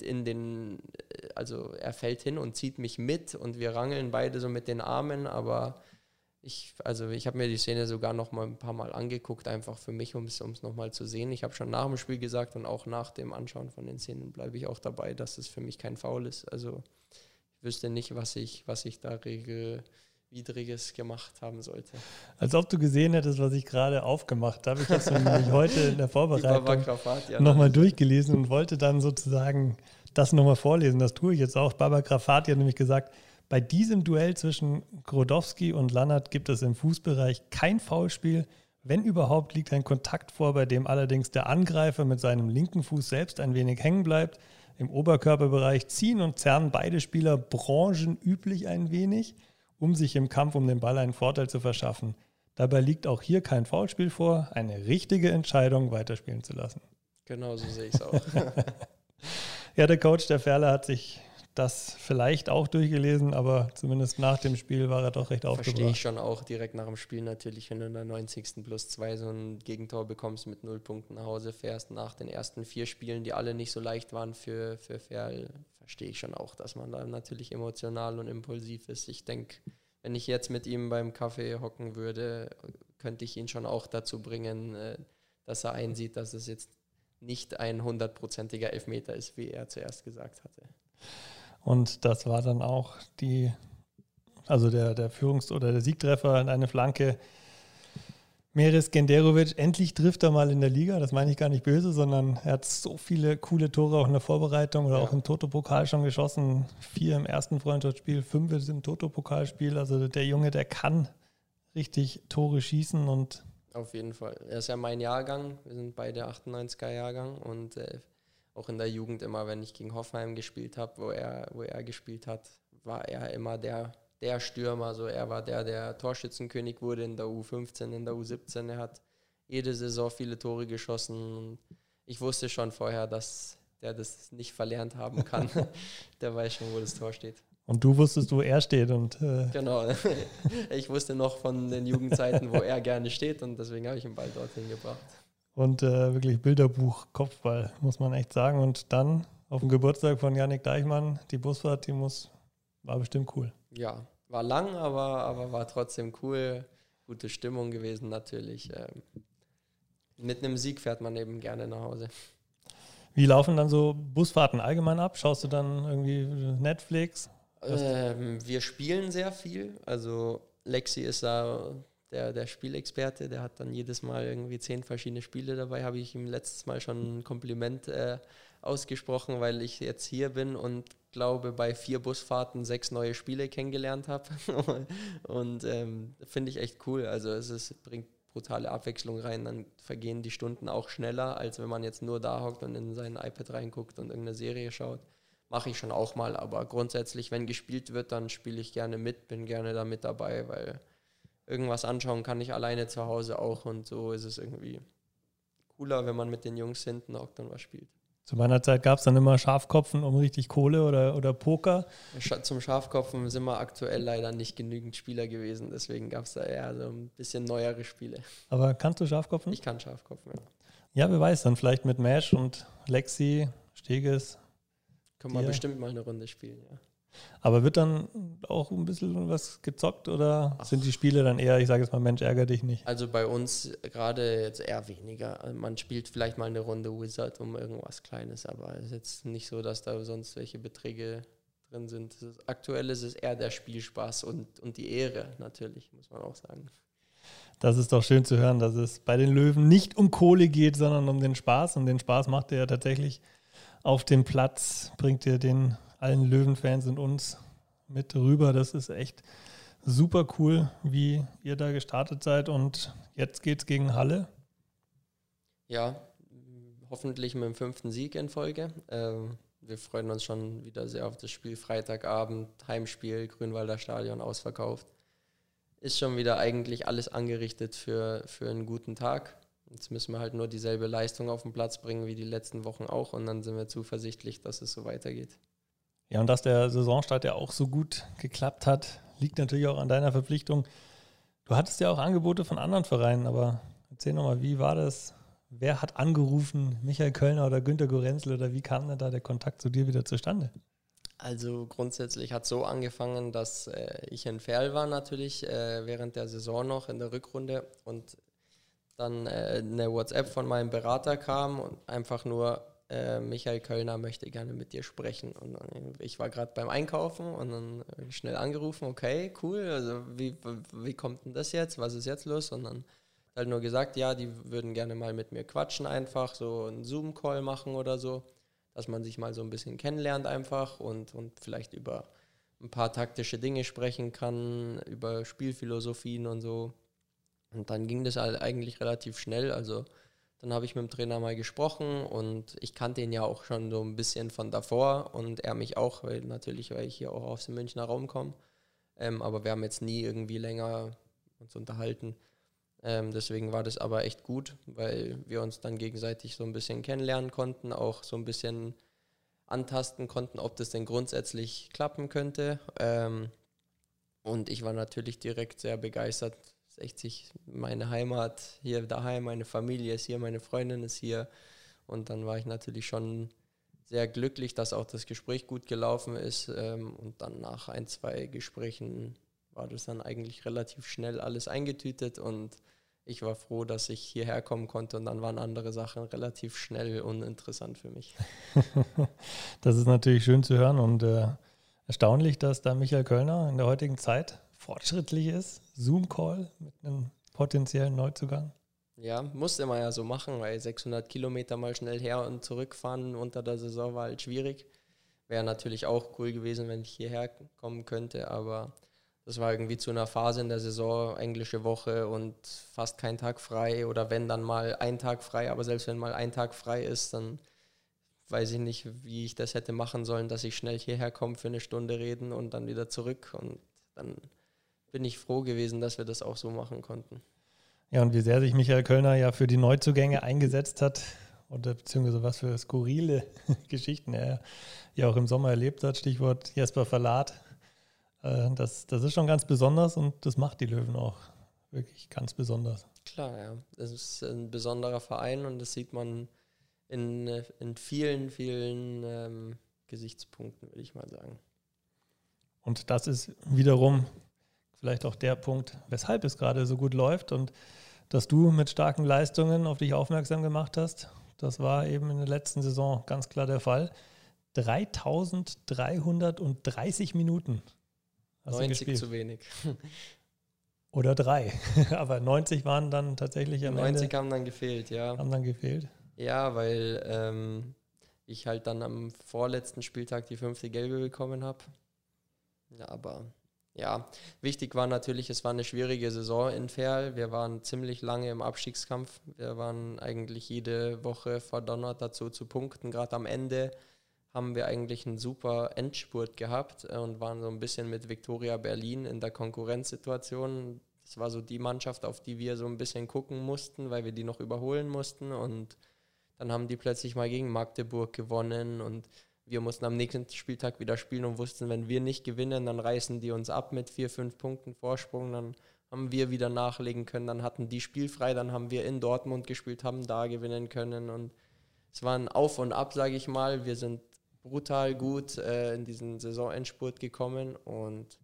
also er fällt hin und zieht mich mit und wir rangeln beide so mit den Armen, aber ich habe mir die Szene sogar noch mal ein paar Mal angeguckt, einfach für mich, um es noch mal zu sehen. Ich habe schon nach dem Spiel gesagt und auch nach dem Anschauen von den Szenen bleibe ich auch dabei, dass es für mich kein Foul ist. Also ich wüsste nicht, was ich da Widriges gemacht haben sollte. Als ob du gesehen hättest, was ich gerade aufgemacht habe. Ich habe es nämlich heute in der Vorbereitung nochmal durchgelesen und wollte dann sozusagen das nochmal vorlesen. Das tue ich jetzt auch. Babak Rafati hat nämlich gesagt, bei diesem Duell zwischen Grodowski und Lannert gibt es im Fußbereich kein Foulspiel. Wenn überhaupt, liegt ein Kontakt vor, bei dem allerdings der Angreifer mit seinem linken Fuß selbst ein wenig hängen bleibt. Im Oberkörperbereich ziehen und zerren beide Spieler branchenüblich ein wenig, um sich im Kampf um den Ball einen Vorteil zu verschaffen. Dabei liegt auch hier kein Foulspiel vor, eine richtige Entscheidung, weiterspielen zu lassen. Genau so sehe ich es auch. Ja, der Coach der Ferle hat sich das vielleicht auch durchgelesen, aber zumindest nach dem Spiel war er doch recht aufgebracht. Verstehe ich schon auch direkt nach dem Spiel natürlich, wenn du in der 90. +2 so ein Gegentor bekommst, mit 0 Punkten nach Hause fährst, nach den ersten 4 Spielen, die alle nicht so leicht waren für Ferl, verstehe ich schon auch, dass man da natürlich emotional und impulsiv ist. Ich denke, wenn ich jetzt mit ihm beim Kaffee hocken würde, könnte ich ihn schon auch dazu bringen, dass er einsieht, dass es jetzt nicht ein 100%iger Elfmeter ist, wie er zuerst gesagt hatte. Und das war dann auch der Führungs- oder der Siegtreffer in eine Flanke. Meris Genderovic, endlich trifft er mal in der Liga, das meine ich gar nicht böse, sondern er hat so viele coole Tore auch in der Vorbereitung oder auch im Toto-Pokal schon geschossen. 4 im ersten Freundschaftsspiel, 5 im Toto-Pokalspiel. Also der Junge, der kann richtig Tore schießen und auf jeden Fall. Er ist ja mein Jahrgang, wir sind beide 98er Jahrgang und auch in der Jugend immer, wenn ich gegen Hoffenheim gespielt habe, wo er gespielt hat, war er immer der Stürmer. Also er war der Torschützenkönig wurde in der U15, in der U17. Er hat jede Saison viele Tore geschossen. Und ich wusste schon vorher, dass der das nicht verlernt haben kann. Der weiß schon, wo das Tor steht. Und du wusstest, wo er steht. Genau. Ich wusste noch von den Jugendzeiten, wo er gerne steht und deswegen habe ich den Ball dorthin gebracht. Und wirklich Bilderbuch, Kopfball, muss man echt sagen. Und dann auf dem Geburtstag von Yannick Deichmann, die Busfahrt, war bestimmt cool. Ja, war lang, aber war trotzdem cool. Gute Stimmung gewesen natürlich. Mit einem Sieg fährt man eben gerne nach Hause. Wie laufen dann so Busfahrten allgemein ab? Schaust du dann irgendwie Netflix? Wir spielen sehr viel. Also Lexi ist da der Spielexperte. Der hat dann jedes Mal irgendwie 10 verschiedene Spiele dabei. Habe ich ihm letztes Mal schon ein Kompliment ausgesprochen, weil ich jetzt hier bin und glaube, bei 4 Busfahrten 6 neue Spiele kennengelernt habe. Und finde ich echt cool. Also bringt brutale Abwechslung rein. Dann vergehen die Stunden auch schneller, als wenn man jetzt nur da hockt und in sein iPad reinguckt und irgendeine Serie schaut. Mache ich schon auch mal, aber grundsätzlich, wenn gespielt wird, dann spiele ich gerne mit, bin gerne da mit dabei, weil irgendwas anschauen kann ich alleine zu Hause auch und so ist es irgendwie cooler, wenn man mit den Jungs hinten hockt und was spielt. Zu meiner Zeit gab es dann immer Schafkopfen um richtig Kohle oder Poker. Zum Schafkopfen sind wir aktuell leider nicht genügend Spieler gewesen, deswegen gab es da eher so ein bisschen neuere Spiele. Aber kannst du Schafkopfen? Ich kann Schafkopfen, ja. Ja, wer weiß, dann vielleicht mit Mesh und Lexi, Steges. Können wir bestimmt mal eine Runde spielen, ja. Aber wird dann auch ein bisschen was gezockt oder sind die Spiele dann eher, ich sage jetzt mal, Mensch, ärgere dich nicht? Also bei uns gerade jetzt eher weniger. Also man spielt vielleicht mal eine Runde Wizard um irgendwas Kleines, aber es ist jetzt nicht so, dass da sonst welche Beträge drin sind. Aktuell ist es eher der Spielspaß und die Ehre natürlich, muss man auch sagen. Das ist doch schön zu hören, dass es bei den Löwen nicht um Kohle geht, sondern um den Spaß. Und den Spaß macht er ja tatsächlich auf dem Platz, bringt ihr den allen Löwenfans und uns mit rüber. Das ist echt super cool, wie ihr da gestartet seid. Und jetzt geht's gegen Halle. Ja, hoffentlich mit dem 5. Sieg in Folge. Wir freuen uns schon wieder sehr auf das Spiel. Freitagabend, Heimspiel, Grünwalder Stadion ausverkauft. Ist schon wieder eigentlich alles angerichtet für einen guten Tag. Jetzt müssen wir halt nur dieselbe Leistung auf den Platz bringen wie die letzten Wochen auch und dann sind wir zuversichtlich, dass es so weitergeht. Ja, und dass der Saisonstart ja auch so gut geklappt hat, liegt natürlich auch an deiner Verpflichtung. Du hattest ja auch Angebote von anderen Vereinen, aber erzähl nochmal, wie war das? Wer hat angerufen? Michael Kölner oder Günter Gorenzel oder wie kam denn da der Kontakt zu dir wieder zustande? Also grundsätzlich hat es so angefangen, dass ich in Verl war natürlich während der Saison noch in der Rückrunde und dann eine WhatsApp von meinem Berater kam und einfach nur Michael Kölner möchte gerne mit dir sprechen. Und dann, ich war gerade beim Einkaufen und dann schnell angerufen, okay, cool, also wie kommt denn das jetzt, was ist jetzt los? Und dann halt nur gesagt, ja, die würden gerne mal mit mir quatschen einfach, so einen Zoom-Call machen oder so, dass man sich mal so ein bisschen kennenlernt einfach und vielleicht über ein paar taktische Dinge sprechen kann, über Spielphilosophien und so. Und dann ging das halt eigentlich relativ schnell, also dann habe ich mit dem Trainer mal gesprochen und ich kannte ihn ja auch schon so ein bisschen von davor und er mich auch, weil ich hier auch aus dem Münchner Raum komme. Aber wir haben jetzt nie irgendwie länger uns unterhalten. Deswegen war das aber echt gut, weil wir uns dann gegenseitig so ein bisschen kennenlernen konnten, auch so ein bisschen antasten konnten, ob das denn grundsätzlich klappen könnte. Und ich war natürlich direkt sehr begeistert. 60, meine Heimat hier daheim, meine Familie ist hier, meine Freundin ist hier und dann war ich natürlich schon sehr glücklich, dass auch das Gespräch gut gelaufen ist. Und dann nach 1-2 Gesprächen war das dann eigentlich relativ schnell alles eingetütet und ich war froh, dass ich hierher kommen konnte und dann waren andere Sachen relativ schnell uninteressant für mich. Das ist natürlich schön zu hören und erstaunlich, dass da Michael Kölner in der heutigen Zeit fortschrittlich ist. Zoom-Call mit einem potenziellen Neuzugang. Ja, musste man ja so machen, weil 600 Kilometer mal schnell her und zurückfahren unter der Saison war halt schwierig. Wäre natürlich auch cool gewesen, wenn ich hierher kommen könnte, aber das war irgendwie zu einer Phase in der Saison, englische Woche und fast kein Tag frei oder wenn dann mal ein Tag frei, aber selbst wenn mal ein Tag frei ist, dann weiß ich nicht, wie ich das hätte machen sollen, dass ich schnell hierher komme für eine Stunde reden und dann wieder zurück und dann bin ich froh gewesen, dass wir das auch so machen konnten. Ja, und wie sehr sich Michael Kölner ja für die Neuzugänge eingesetzt hat oder beziehungsweise was für skurrile Geschichten er ja auch im Sommer erlebt hat, Stichwort Jesper Verlat. Das ist schon ganz besonders und das macht die Löwen auch wirklich ganz besonders. Klar, ja. Es ist ein besonderer Verein und das sieht man in vielen, vielen Gesichtspunkten, würde ich mal sagen. Und das ist wiederum vielleicht auch der Punkt, weshalb es gerade so gut läuft und dass du mit starken Leistungen auf dich aufmerksam gemacht hast. Das war eben in der letzten Saison ganz klar der Fall. 3.330 Minuten. 90 zu wenig. Oder 3. Aber 90 waren dann tatsächlich am 90 Ende. haben dann gefehlt, ja. Haben dann gefehlt. Ja, weil ich halt dann am vorletzten Spieltag die 5. Gelbe bekommen habe. Ja, aber ja, wichtig war natürlich, es war eine schwierige Saison in Verl. Wir waren ziemlich lange im Abstiegskampf. Wir waren eigentlich jede Woche verdonnert dazu zu punkten. Gerade am Ende haben wir eigentlich einen super Endspurt gehabt und waren so ein bisschen mit Viktoria Berlin in der Konkurrenzsituation. Das war so die Mannschaft, auf die wir so ein bisschen gucken mussten, weil wir die noch überholen mussten. Und dann haben die plötzlich mal gegen Magdeburg gewonnen und wir mussten am nächsten Spieltag wieder spielen und wussten, wenn wir nicht gewinnen, dann reißen die uns ab mit 4-5 Punkten Vorsprung. Dann haben wir wieder nachlegen können, dann hatten die spielfrei, dann haben wir in Dortmund gespielt, haben da gewinnen können. Und es war ein Auf und Ab, sage ich mal. Wir sind brutal gut in diesen Saisonendspurt gekommen und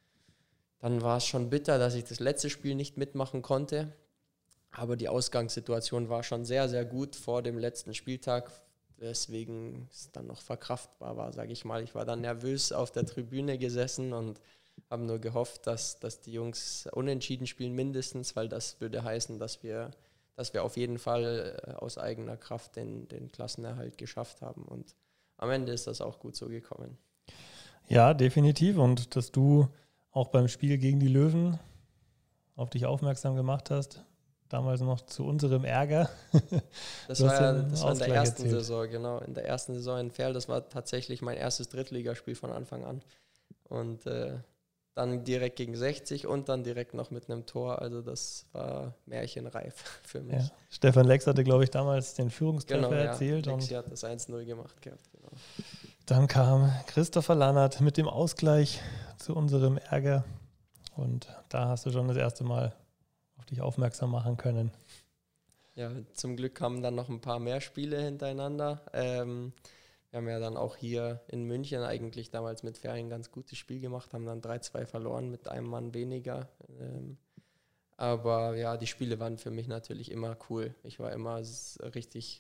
dann war es schon bitter, dass ich das letzte Spiel nicht mitmachen konnte, aber die Ausgangssituation war schon sehr, sehr gut vor dem letzten Spieltag, weswegen es dann noch verkraftbar war, sage ich mal. Ich war dann nervös auf der Tribüne gesessen und habe nur gehofft, dass die Jungs unentschieden spielen mindestens, weil das würde heißen, dass wir auf jeden Fall aus eigener Kraft den Klassenerhalt geschafft haben und am Ende ist das auch gut so gekommen. Ja, definitiv. Und dass du auch beim Spiel gegen die Löwen auf dich aufmerksam gemacht hast, damals noch zu unserem Ärger. Das war in der ersten Saison, genau. In der ersten Saison in Verl, das war tatsächlich mein erstes Drittligaspiel von Anfang an. Und dann direkt gegen 60 und dann direkt noch mit einem Tor. Also das war märchenreif für mich. Ja. Stefan Lex hatte, glaube ich, damals den Führungstreffer erzielt. Lexi hat das 1-0 gemacht gehabt, genau. Dann kam Christopher Lannert mit dem Ausgleich zu unserem Ärger. Und da hast du schon das erste Mal auf dich aufmerksam machen können. Ja, zum Glück kamen dann noch ein paar mehr Spiele hintereinander. Wir haben ja dann auch hier in München eigentlich damals mit Verl ein ganz gutes Spiel gemacht, haben dann 3-2 verloren mit einem Mann weniger. Aber ja, die Spiele waren für mich natürlich immer cool. Ich war immer richtig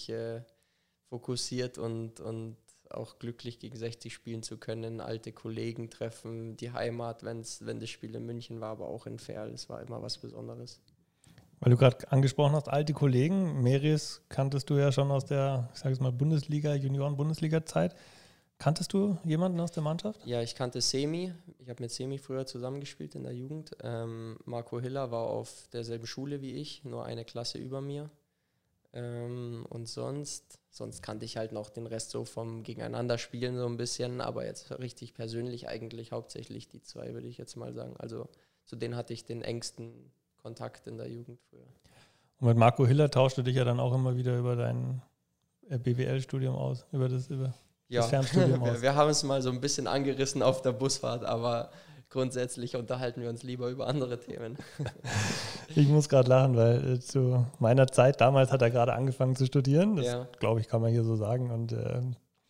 fokussiert und auch glücklich, gegen 60 spielen zu können, alte Kollegen treffen, die Heimat, wenn das Spiel in München war, aber auch in Verl. Es war immer was Besonderes. Weil du gerade angesprochen hast, alte Kollegen. Meris kanntest du ja schon aus der, ich sage es mal, Bundesliga, Junioren-Bundesliga-Zeit. Kanntest du jemanden aus der Mannschaft? Ja, ich kannte Semi. Ich habe mit Semi früher zusammengespielt in der Jugend. Marco Hiller war auf derselben Schule wie ich, nur eine Klasse über mir. Und sonst kannte ich halt noch den Rest so vom Gegeneinanderspielen so ein bisschen, aber jetzt richtig persönlich eigentlich hauptsächlich die zwei, würde ich jetzt mal sagen. Also zu denen hatte ich den engsten Kontakt in der Jugend früher. Und mit Marco Hiller tauschte du dich ja dann auch immer wieder über dein BWL-Studium aus, über das Fernstudium aus. Wir haben es mal so ein bisschen angerissen auf der Busfahrt, aber grundsätzlich unterhalten wir uns lieber über andere Themen. Ich muss gerade lachen, weil zu meiner Zeit, damals hat er gerade angefangen zu studieren, das glaube ich, kann man hier so sagen, und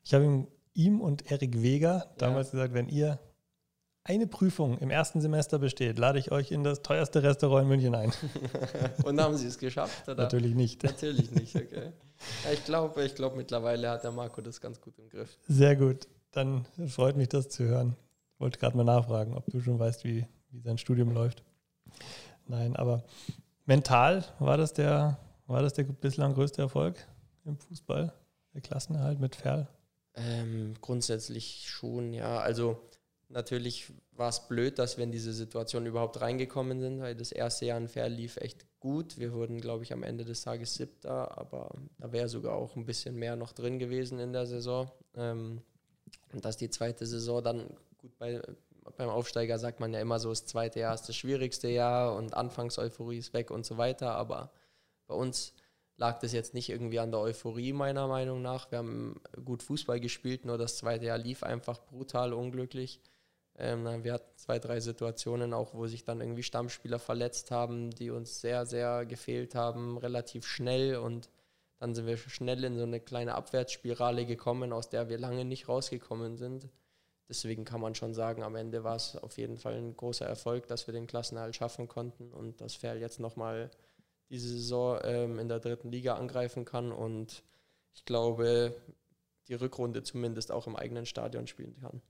Ich habe ihm und Erik Weger damals gesagt, wenn ihr eine Prüfung im ersten Semester besteht, lade ich euch in das teuerste Restaurant in München ein. Und haben Sie es geschafft? Oder? Natürlich nicht. Natürlich nicht, okay. Ja, ich glaube, mittlerweile hat der Marco das ganz gut im Griff. Sehr gut. Dann freut mich, das zu hören. Ich wollte gerade mal nachfragen, ob du schon weißt, wie sein Studium läuft. Nein, aber mental war das der bislang größte Erfolg im Fußball, der Klassenerhalt mit Ferl? Grundsätzlich schon, ja. Also natürlich war es blöd, dass wir in diese Situation überhaupt reingekommen sind, weil das erste Jahr in Ferl lief echt gut. Wir wurden, glaube ich, am Ende des Tages 7., aber da wäre sogar auch ein bisschen mehr noch drin gewesen in der Saison. Und dass die zweite Saison dann gut beim Aufsteiger sagt man ja immer so, das zweite Jahr ist das schwierigste Jahr und Anfangseuphorie ist weg und so weiter, aber bei uns lag das jetzt nicht irgendwie an der Euphorie, meiner Meinung nach. Wir haben gut Fußball gespielt, nur das zweite Jahr lief einfach brutal unglücklich. Wir hatten 2, 3 Situationen auch, wo sich dann irgendwie Stammspieler verletzt haben, die uns sehr, sehr gefehlt haben, relativ schnell, und dann sind wir schnell in so eine kleine Abwärtsspirale gekommen, aus der wir lange nicht rausgekommen sind. Deswegen kann man schon sagen, am Ende war es auf jeden Fall ein großer Erfolg, dass wir den Klassenerhalt schaffen konnten und dass Ferl jetzt nochmal diese Saison in der 3. Liga angreifen kann und ich glaube, die Rückrunde zumindest auch im eigenen Stadion spielen kann.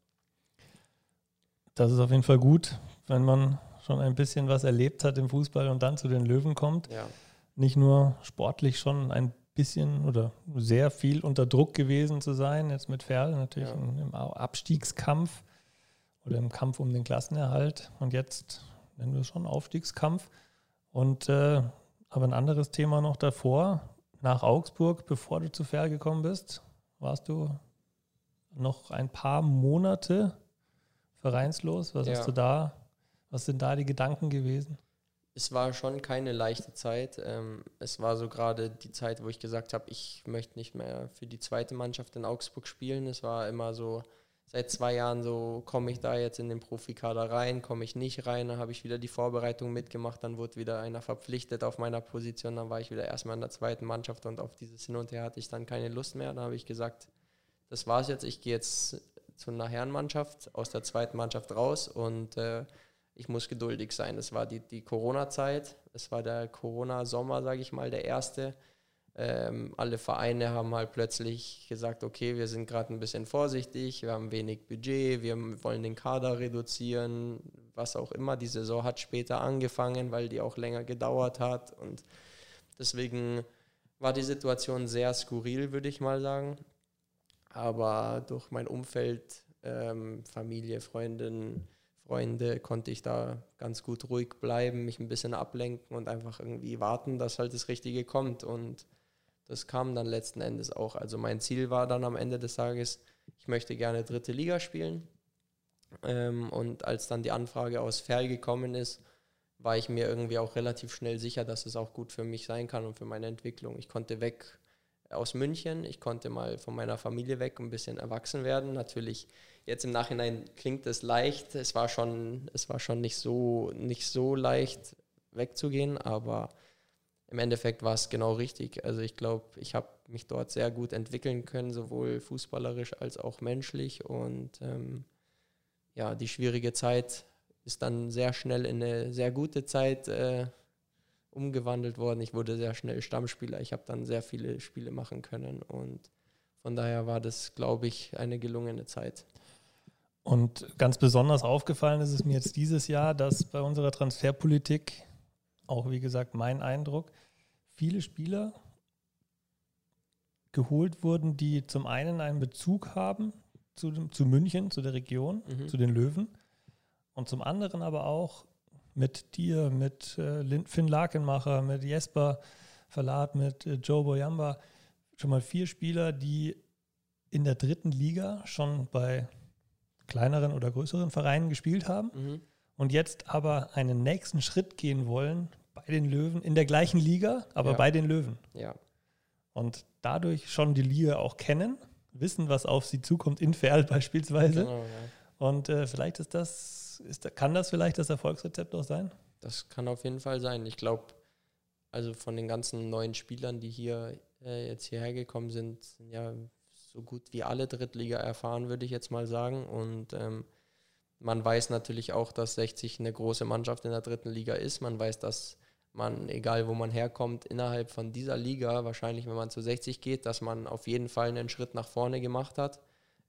Das ist auf jeden Fall gut, wenn man schon ein bisschen was erlebt hat im Fußball und dann zu den Löwen kommt. Ja. Nicht nur sportlich schon ein bisschen oder sehr viel unter Druck gewesen zu sein, jetzt mit Ferl natürlich im Abstiegskampf oder im Kampf um den Klassenerhalt und jetzt nennen wir es schon Aufstiegskampf. Und aber ein anderes Thema noch davor, nach Augsburg, bevor du zu Ferl gekommen bist, warst du noch ein paar Monate vereinslos. Was sind da die Gedanken gewesen? Es war schon keine leichte Zeit. Es war so gerade die Zeit, wo ich gesagt habe, ich möchte nicht mehr für die zweite Mannschaft in Augsburg spielen. Es war immer so, seit 2 Jahren so, komme ich da jetzt in den Profikader rein, komme ich nicht rein, dann habe ich wieder die Vorbereitung mitgemacht, dann wurde wieder einer verpflichtet auf meiner Position, dann war ich wieder erstmal in der zweiten Mannschaft und auf dieses Hin und Her hatte ich dann keine Lust mehr. Dann habe ich gesagt, das war's jetzt, ich gehe jetzt zu einer Herrenmannschaft aus der zweiten Mannschaft raus und ich muss geduldig sein. Es war die Corona-Zeit, es war der Corona-Sommer, sage ich mal, der erste. Alle Vereine haben halt plötzlich gesagt, okay, wir sind gerade ein bisschen vorsichtig, wir haben wenig Budget, wir wollen den Kader reduzieren, was auch immer. Die Saison hat später angefangen, weil die auch länger gedauert hat und deswegen war die Situation sehr skurril, würde ich mal sagen. Aber durch mein Umfeld, Familie, Freunde, konnte ich da ganz gut ruhig bleiben, mich ein bisschen ablenken und einfach irgendwie warten, dass halt das Richtige kommt. Und das kam dann letzten Endes auch. Also mein Ziel war dann am Ende des Tages, ich möchte gerne 3. Liga spielen. Und als dann die Anfrage aus Ferl gekommen ist, war ich mir irgendwie auch relativ schnell sicher, dass es auch gut für mich sein kann und für meine Entwicklung. Ich konnte weg aus München, ich konnte mal von meiner Familie weg, ein bisschen erwachsen werden. Natürlich, jetzt im Nachhinein klingt es leicht, es war schon nicht so leicht wegzugehen, aber im Endeffekt war es genau richtig. Also ich glaube, ich habe mich dort sehr gut entwickeln können, sowohl fußballerisch als auch menschlich und die schwierige Zeit ist dann sehr schnell in eine sehr gute Zeit umgewandelt worden. Ich wurde sehr schnell Stammspieler. Ich habe dann sehr viele Spiele machen können und von daher war das, glaube ich, eine gelungene Zeit. Und ganz besonders aufgefallen ist es mir jetzt dieses Jahr, dass bei unserer Transferpolitik, auch wie gesagt mein Eindruck, viele Spieler geholt wurden, die zum einen einen Bezug haben zu München, zu der Region, zu den Löwen und zum anderen aber auch mit dir, mit Finn Lakenmacher, mit Jesper Verlat, mit Joe Boyamba, schon mal 4 Spieler, die in der 3. Liga schon bei kleineren oder größeren Vereinen gespielt haben und jetzt aber einen nächsten Schritt gehen wollen bei den Löwen, in der gleichen Liga, aber bei den Löwen. Ja. Und dadurch schon die Liga auch kennen, wissen, was auf sie zukommt, in Ferl beispielsweise. Genau, ja. Und vielleicht kann das vielleicht das Erfolgsrezept auch sein? Das kann auf jeden Fall sein. Ich glaube, also von den ganzen neuen Spielern, die hier jetzt hierher gekommen sind, sind ja so gut wie alle Drittliga erfahren, würde ich jetzt mal sagen. Und man weiß natürlich auch, dass 60 eine große Mannschaft in der dritten Liga ist. Man weiß, dass man, egal wo man herkommt, innerhalb von dieser Liga, wahrscheinlich wenn man zu 60 geht, dass man auf jeden Fall einen Schritt nach vorne gemacht hat.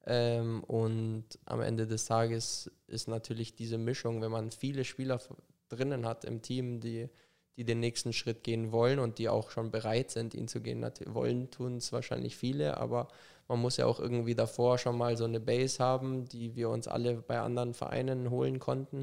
Und am Ende des Tages ist natürlich diese Mischung, wenn man viele Spieler drinnen hat im Team, die den nächsten Schritt gehen wollen und die auch schon bereit sind, ihn zu gehen. Wollen tun es wahrscheinlich viele, aber man muss ja auch irgendwie davor schon mal so eine Base haben, die wir uns alle bei anderen Vereinen holen konnten.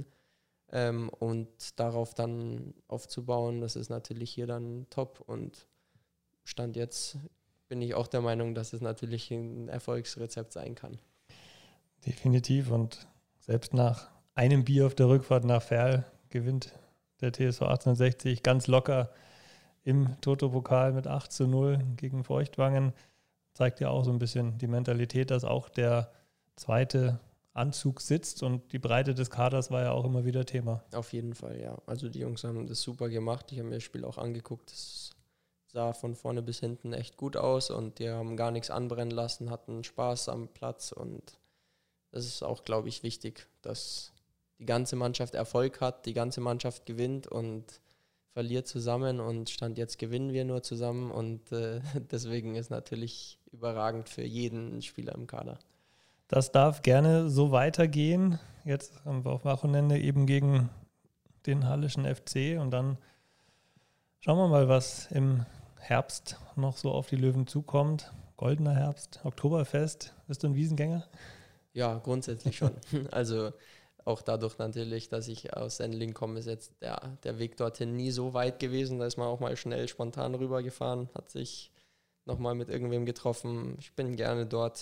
Und darauf dann aufzubauen, das ist natürlich hier dann top. Und Stand jetzt bin ich auch der Meinung, dass es natürlich ein Erfolgsrezept sein kann. Definitiv. Und selbst nach einem Bier auf der Rückfahrt nach Verl gewinnt der TSV 1860 ganz locker im Toto-Pokal mit 8:0 gegen Feuchtwangen. Zeigt ja auch so ein bisschen die Mentalität, dass auch der zweite Anzug sitzt, und die Breite des Kaders war ja auch immer wieder Thema. Auf jeden Fall, ja. Also die Jungs haben das super gemacht. Ich habe mir das Spiel auch angeguckt. Das sah von vorne bis hinten echt gut aus und die haben gar nichts anbrennen lassen, hatten Spaß am Platz, und das ist auch, glaube ich, wichtig, dass die ganze Mannschaft Erfolg hat, die ganze Mannschaft gewinnt und verliert zusammen, und Stand jetzt gewinnen wir nur zusammen, und deswegen ist natürlich überragend für jeden Spieler im Kader. Das darf gerne so weitergehen. Jetzt am Wochenende eben gegen den Hallischen FC, und dann schauen wir mal, was im Herbst noch so auf die Löwen zukommt. Goldener Herbst, Oktoberfest. Bist du ein Wiesengänger? Ja, grundsätzlich schon. Also auch dadurch natürlich, dass ich aus Sendling komme, ist jetzt der Weg dorthin nie so weit gewesen. Da ist man auch mal schnell spontan rübergefahren, hat sich nochmal mit irgendwem getroffen. Ich bin gerne dort.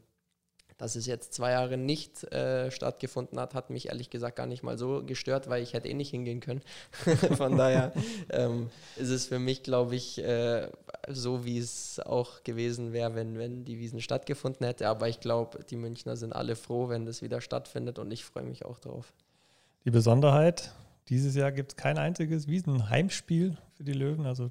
Dass es jetzt 2 Jahre nicht stattgefunden hat mich ehrlich gesagt gar nicht mal so gestört, weil ich hätte eh nicht hingehen können. Von daher ist es für mich, glaube ich, so, wie es auch gewesen wäre, wenn die Wiesn stattgefunden hätte. Aber ich glaube, die Münchner sind alle froh, wenn das wieder stattfindet, und ich freue mich auch drauf. Die Besonderheit, dieses Jahr gibt es kein einziges Wiesn-Heimspiel für die Löwen, also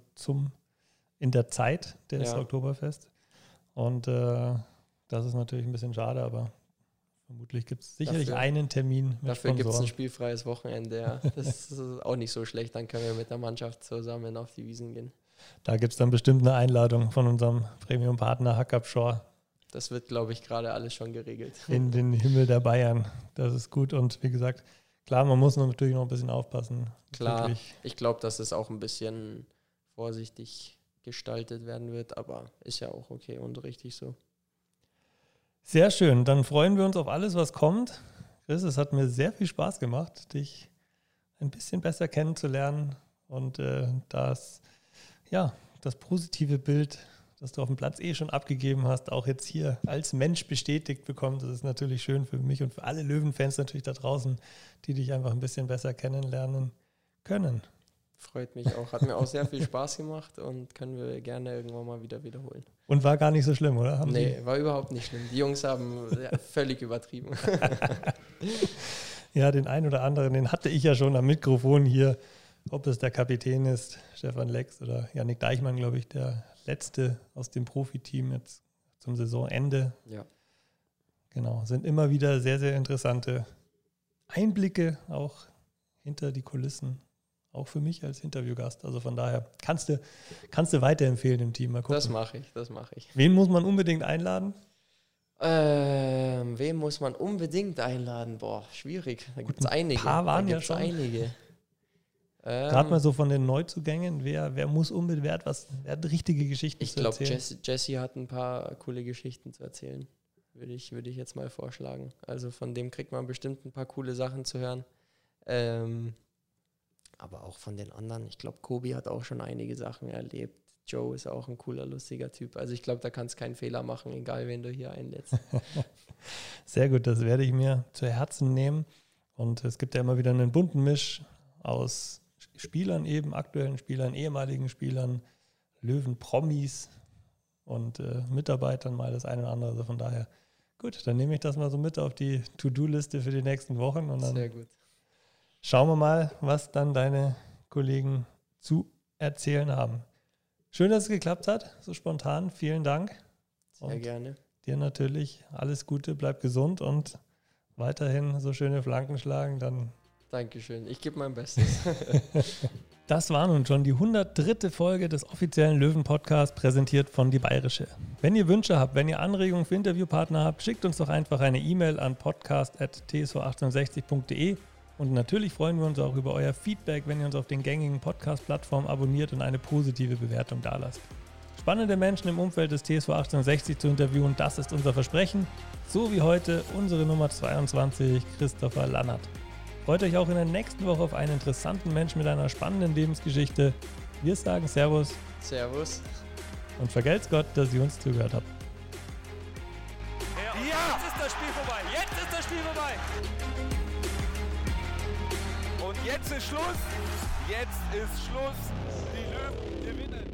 in der Zeit des Oktoberfest. Und das ist natürlich ein bisschen schade, aber vermutlich gibt es sicherlich einen Termin mit Dafür gibt es Sponsoren. ein spielfreies Wochenende, ja. Das ist auch nicht so schlecht, dann können wir mit der Mannschaft zusammen auf die Wiesn gehen. Da gibt es dann bestimmt eine Einladung von unserem Premium-Partner Hackab Shore. Das wird, glaube ich, gerade alles schon geregelt. In den Himmel der Bayern. Das ist gut, und wie gesagt, klar, man muss natürlich noch ein bisschen aufpassen. Klar, Wirklich. Ich glaube, dass es auch ein bisschen vorsichtig gestaltet werden wird, aber ist ja auch okay und richtig so. Sehr schön, dann freuen wir uns auf alles, was kommt. Chris, es hat mir sehr viel Spaß gemacht, dich ein bisschen besser kennenzulernen, und das positive Bild, das du auf dem Platz schon abgegeben hast, auch jetzt hier als Mensch bestätigt bekommen. Das ist natürlich schön für mich und für alle Löwenfans natürlich da draußen, die dich einfach ein bisschen besser kennenlernen können. Freut mich auch. Hat mir auch sehr viel Spaß gemacht und können wir gerne irgendwann mal wieder wiederholen. Und war gar nicht so schlimm, oder? War überhaupt nicht schlimm. Die Jungs haben völlig übertrieben. Ja, den einen oder anderen, den hatte ich ja schon am Mikrofon hier. Ob es der Kapitän ist, Stefan Lex, oder Yannick Deichmann, glaube ich, der letzte aus dem Profiteam jetzt zum Saisonende. Ja. Genau, sind immer wieder sehr, sehr interessante Einblicke auch hinter die Kulissen. Auch für mich als Interviewgast. Also von daher kannst du weiterempfehlen im Team. Mal gucken. Das mache ich. Wen muss man unbedingt einladen? Wen muss man unbedingt einladen? Boah, schwierig. Da gibt es einige. Ein paar waren ja schon. Einige. Gerade mal so von den Neuzugängen. Wer muss unbedingt, wer hat richtige Geschichten zu erzählen? Ich glaube, Jesse hat ein paar coole Geschichten zu erzählen. Würde ich jetzt mal vorschlagen. Also von dem kriegt man bestimmt ein paar coole Sachen zu hören. Aber auch von den anderen. Ich glaube, Kobi hat auch schon einige Sachen erlebt. Joe ist auch ein cooler, lustiger Typ. Also ich glaube, da kannst keinen Fehler machen, egal wen du hier einlädst. Sehr gut, das werde ich mir zu Herzen nehmen. Und es gibt ja immer wieder einen bunten Misch aus Spielern eben, aktuellen Spielern, ehemaligen Spielern, Löwen-Promis und Mitarbeitern mal das eine oder andere. Also von daher, gut, dann nehme ich das mal so mit auf die To-Do-Liste für die nächsten Wochen. Und dann sehr gut. Schauen wir mal, was dann deine Kollegen zu erzählen haben. Schön, dass es geklappt hat, so spontan. Vielen Dank. Sehr gerne. dir natürlich alles Gute, bleib gesund und weiterhin so schöne Flanken schlagen. Dann Dankeschön, ich gebe mein Bestes. Das war nun schon die 103. Folge des offiziellen Löwen-Podcasts, präsentiert von Die Bayerische. Wenn ihr Wünsche habt, wenn ihr Anregungen für Interviewpartner habt, schickt uns doch einfach eine E-Mail an podcast@tsv1860.de und natürlich freuen wir uns auch über euer Feedback, wenn ihr uns auf den gängigen Podcast-Plattformen abonniert und eine positive Bewertung dalasst. Spannende Menschen im Umfeld des TSV 1860 zu interviewen, das ist unser Versprechen. So wie heute unsere Nummer 22, Christopher Lannert. Freut euch auch in der nächsten Woche auf einen interessanten Menschen mit einer spannenden Lebensgeschichte. Wir sagen Servus. Servus. Und vergelt's Gott, dass ihr uns zugehört habt. Ja, jetzt ist das Spiel vorbei. Jetzt ist das Spiel vorbei. Und jetzt ist Schluss. Jetzt ist Schluss. Die Löwen gewinnen.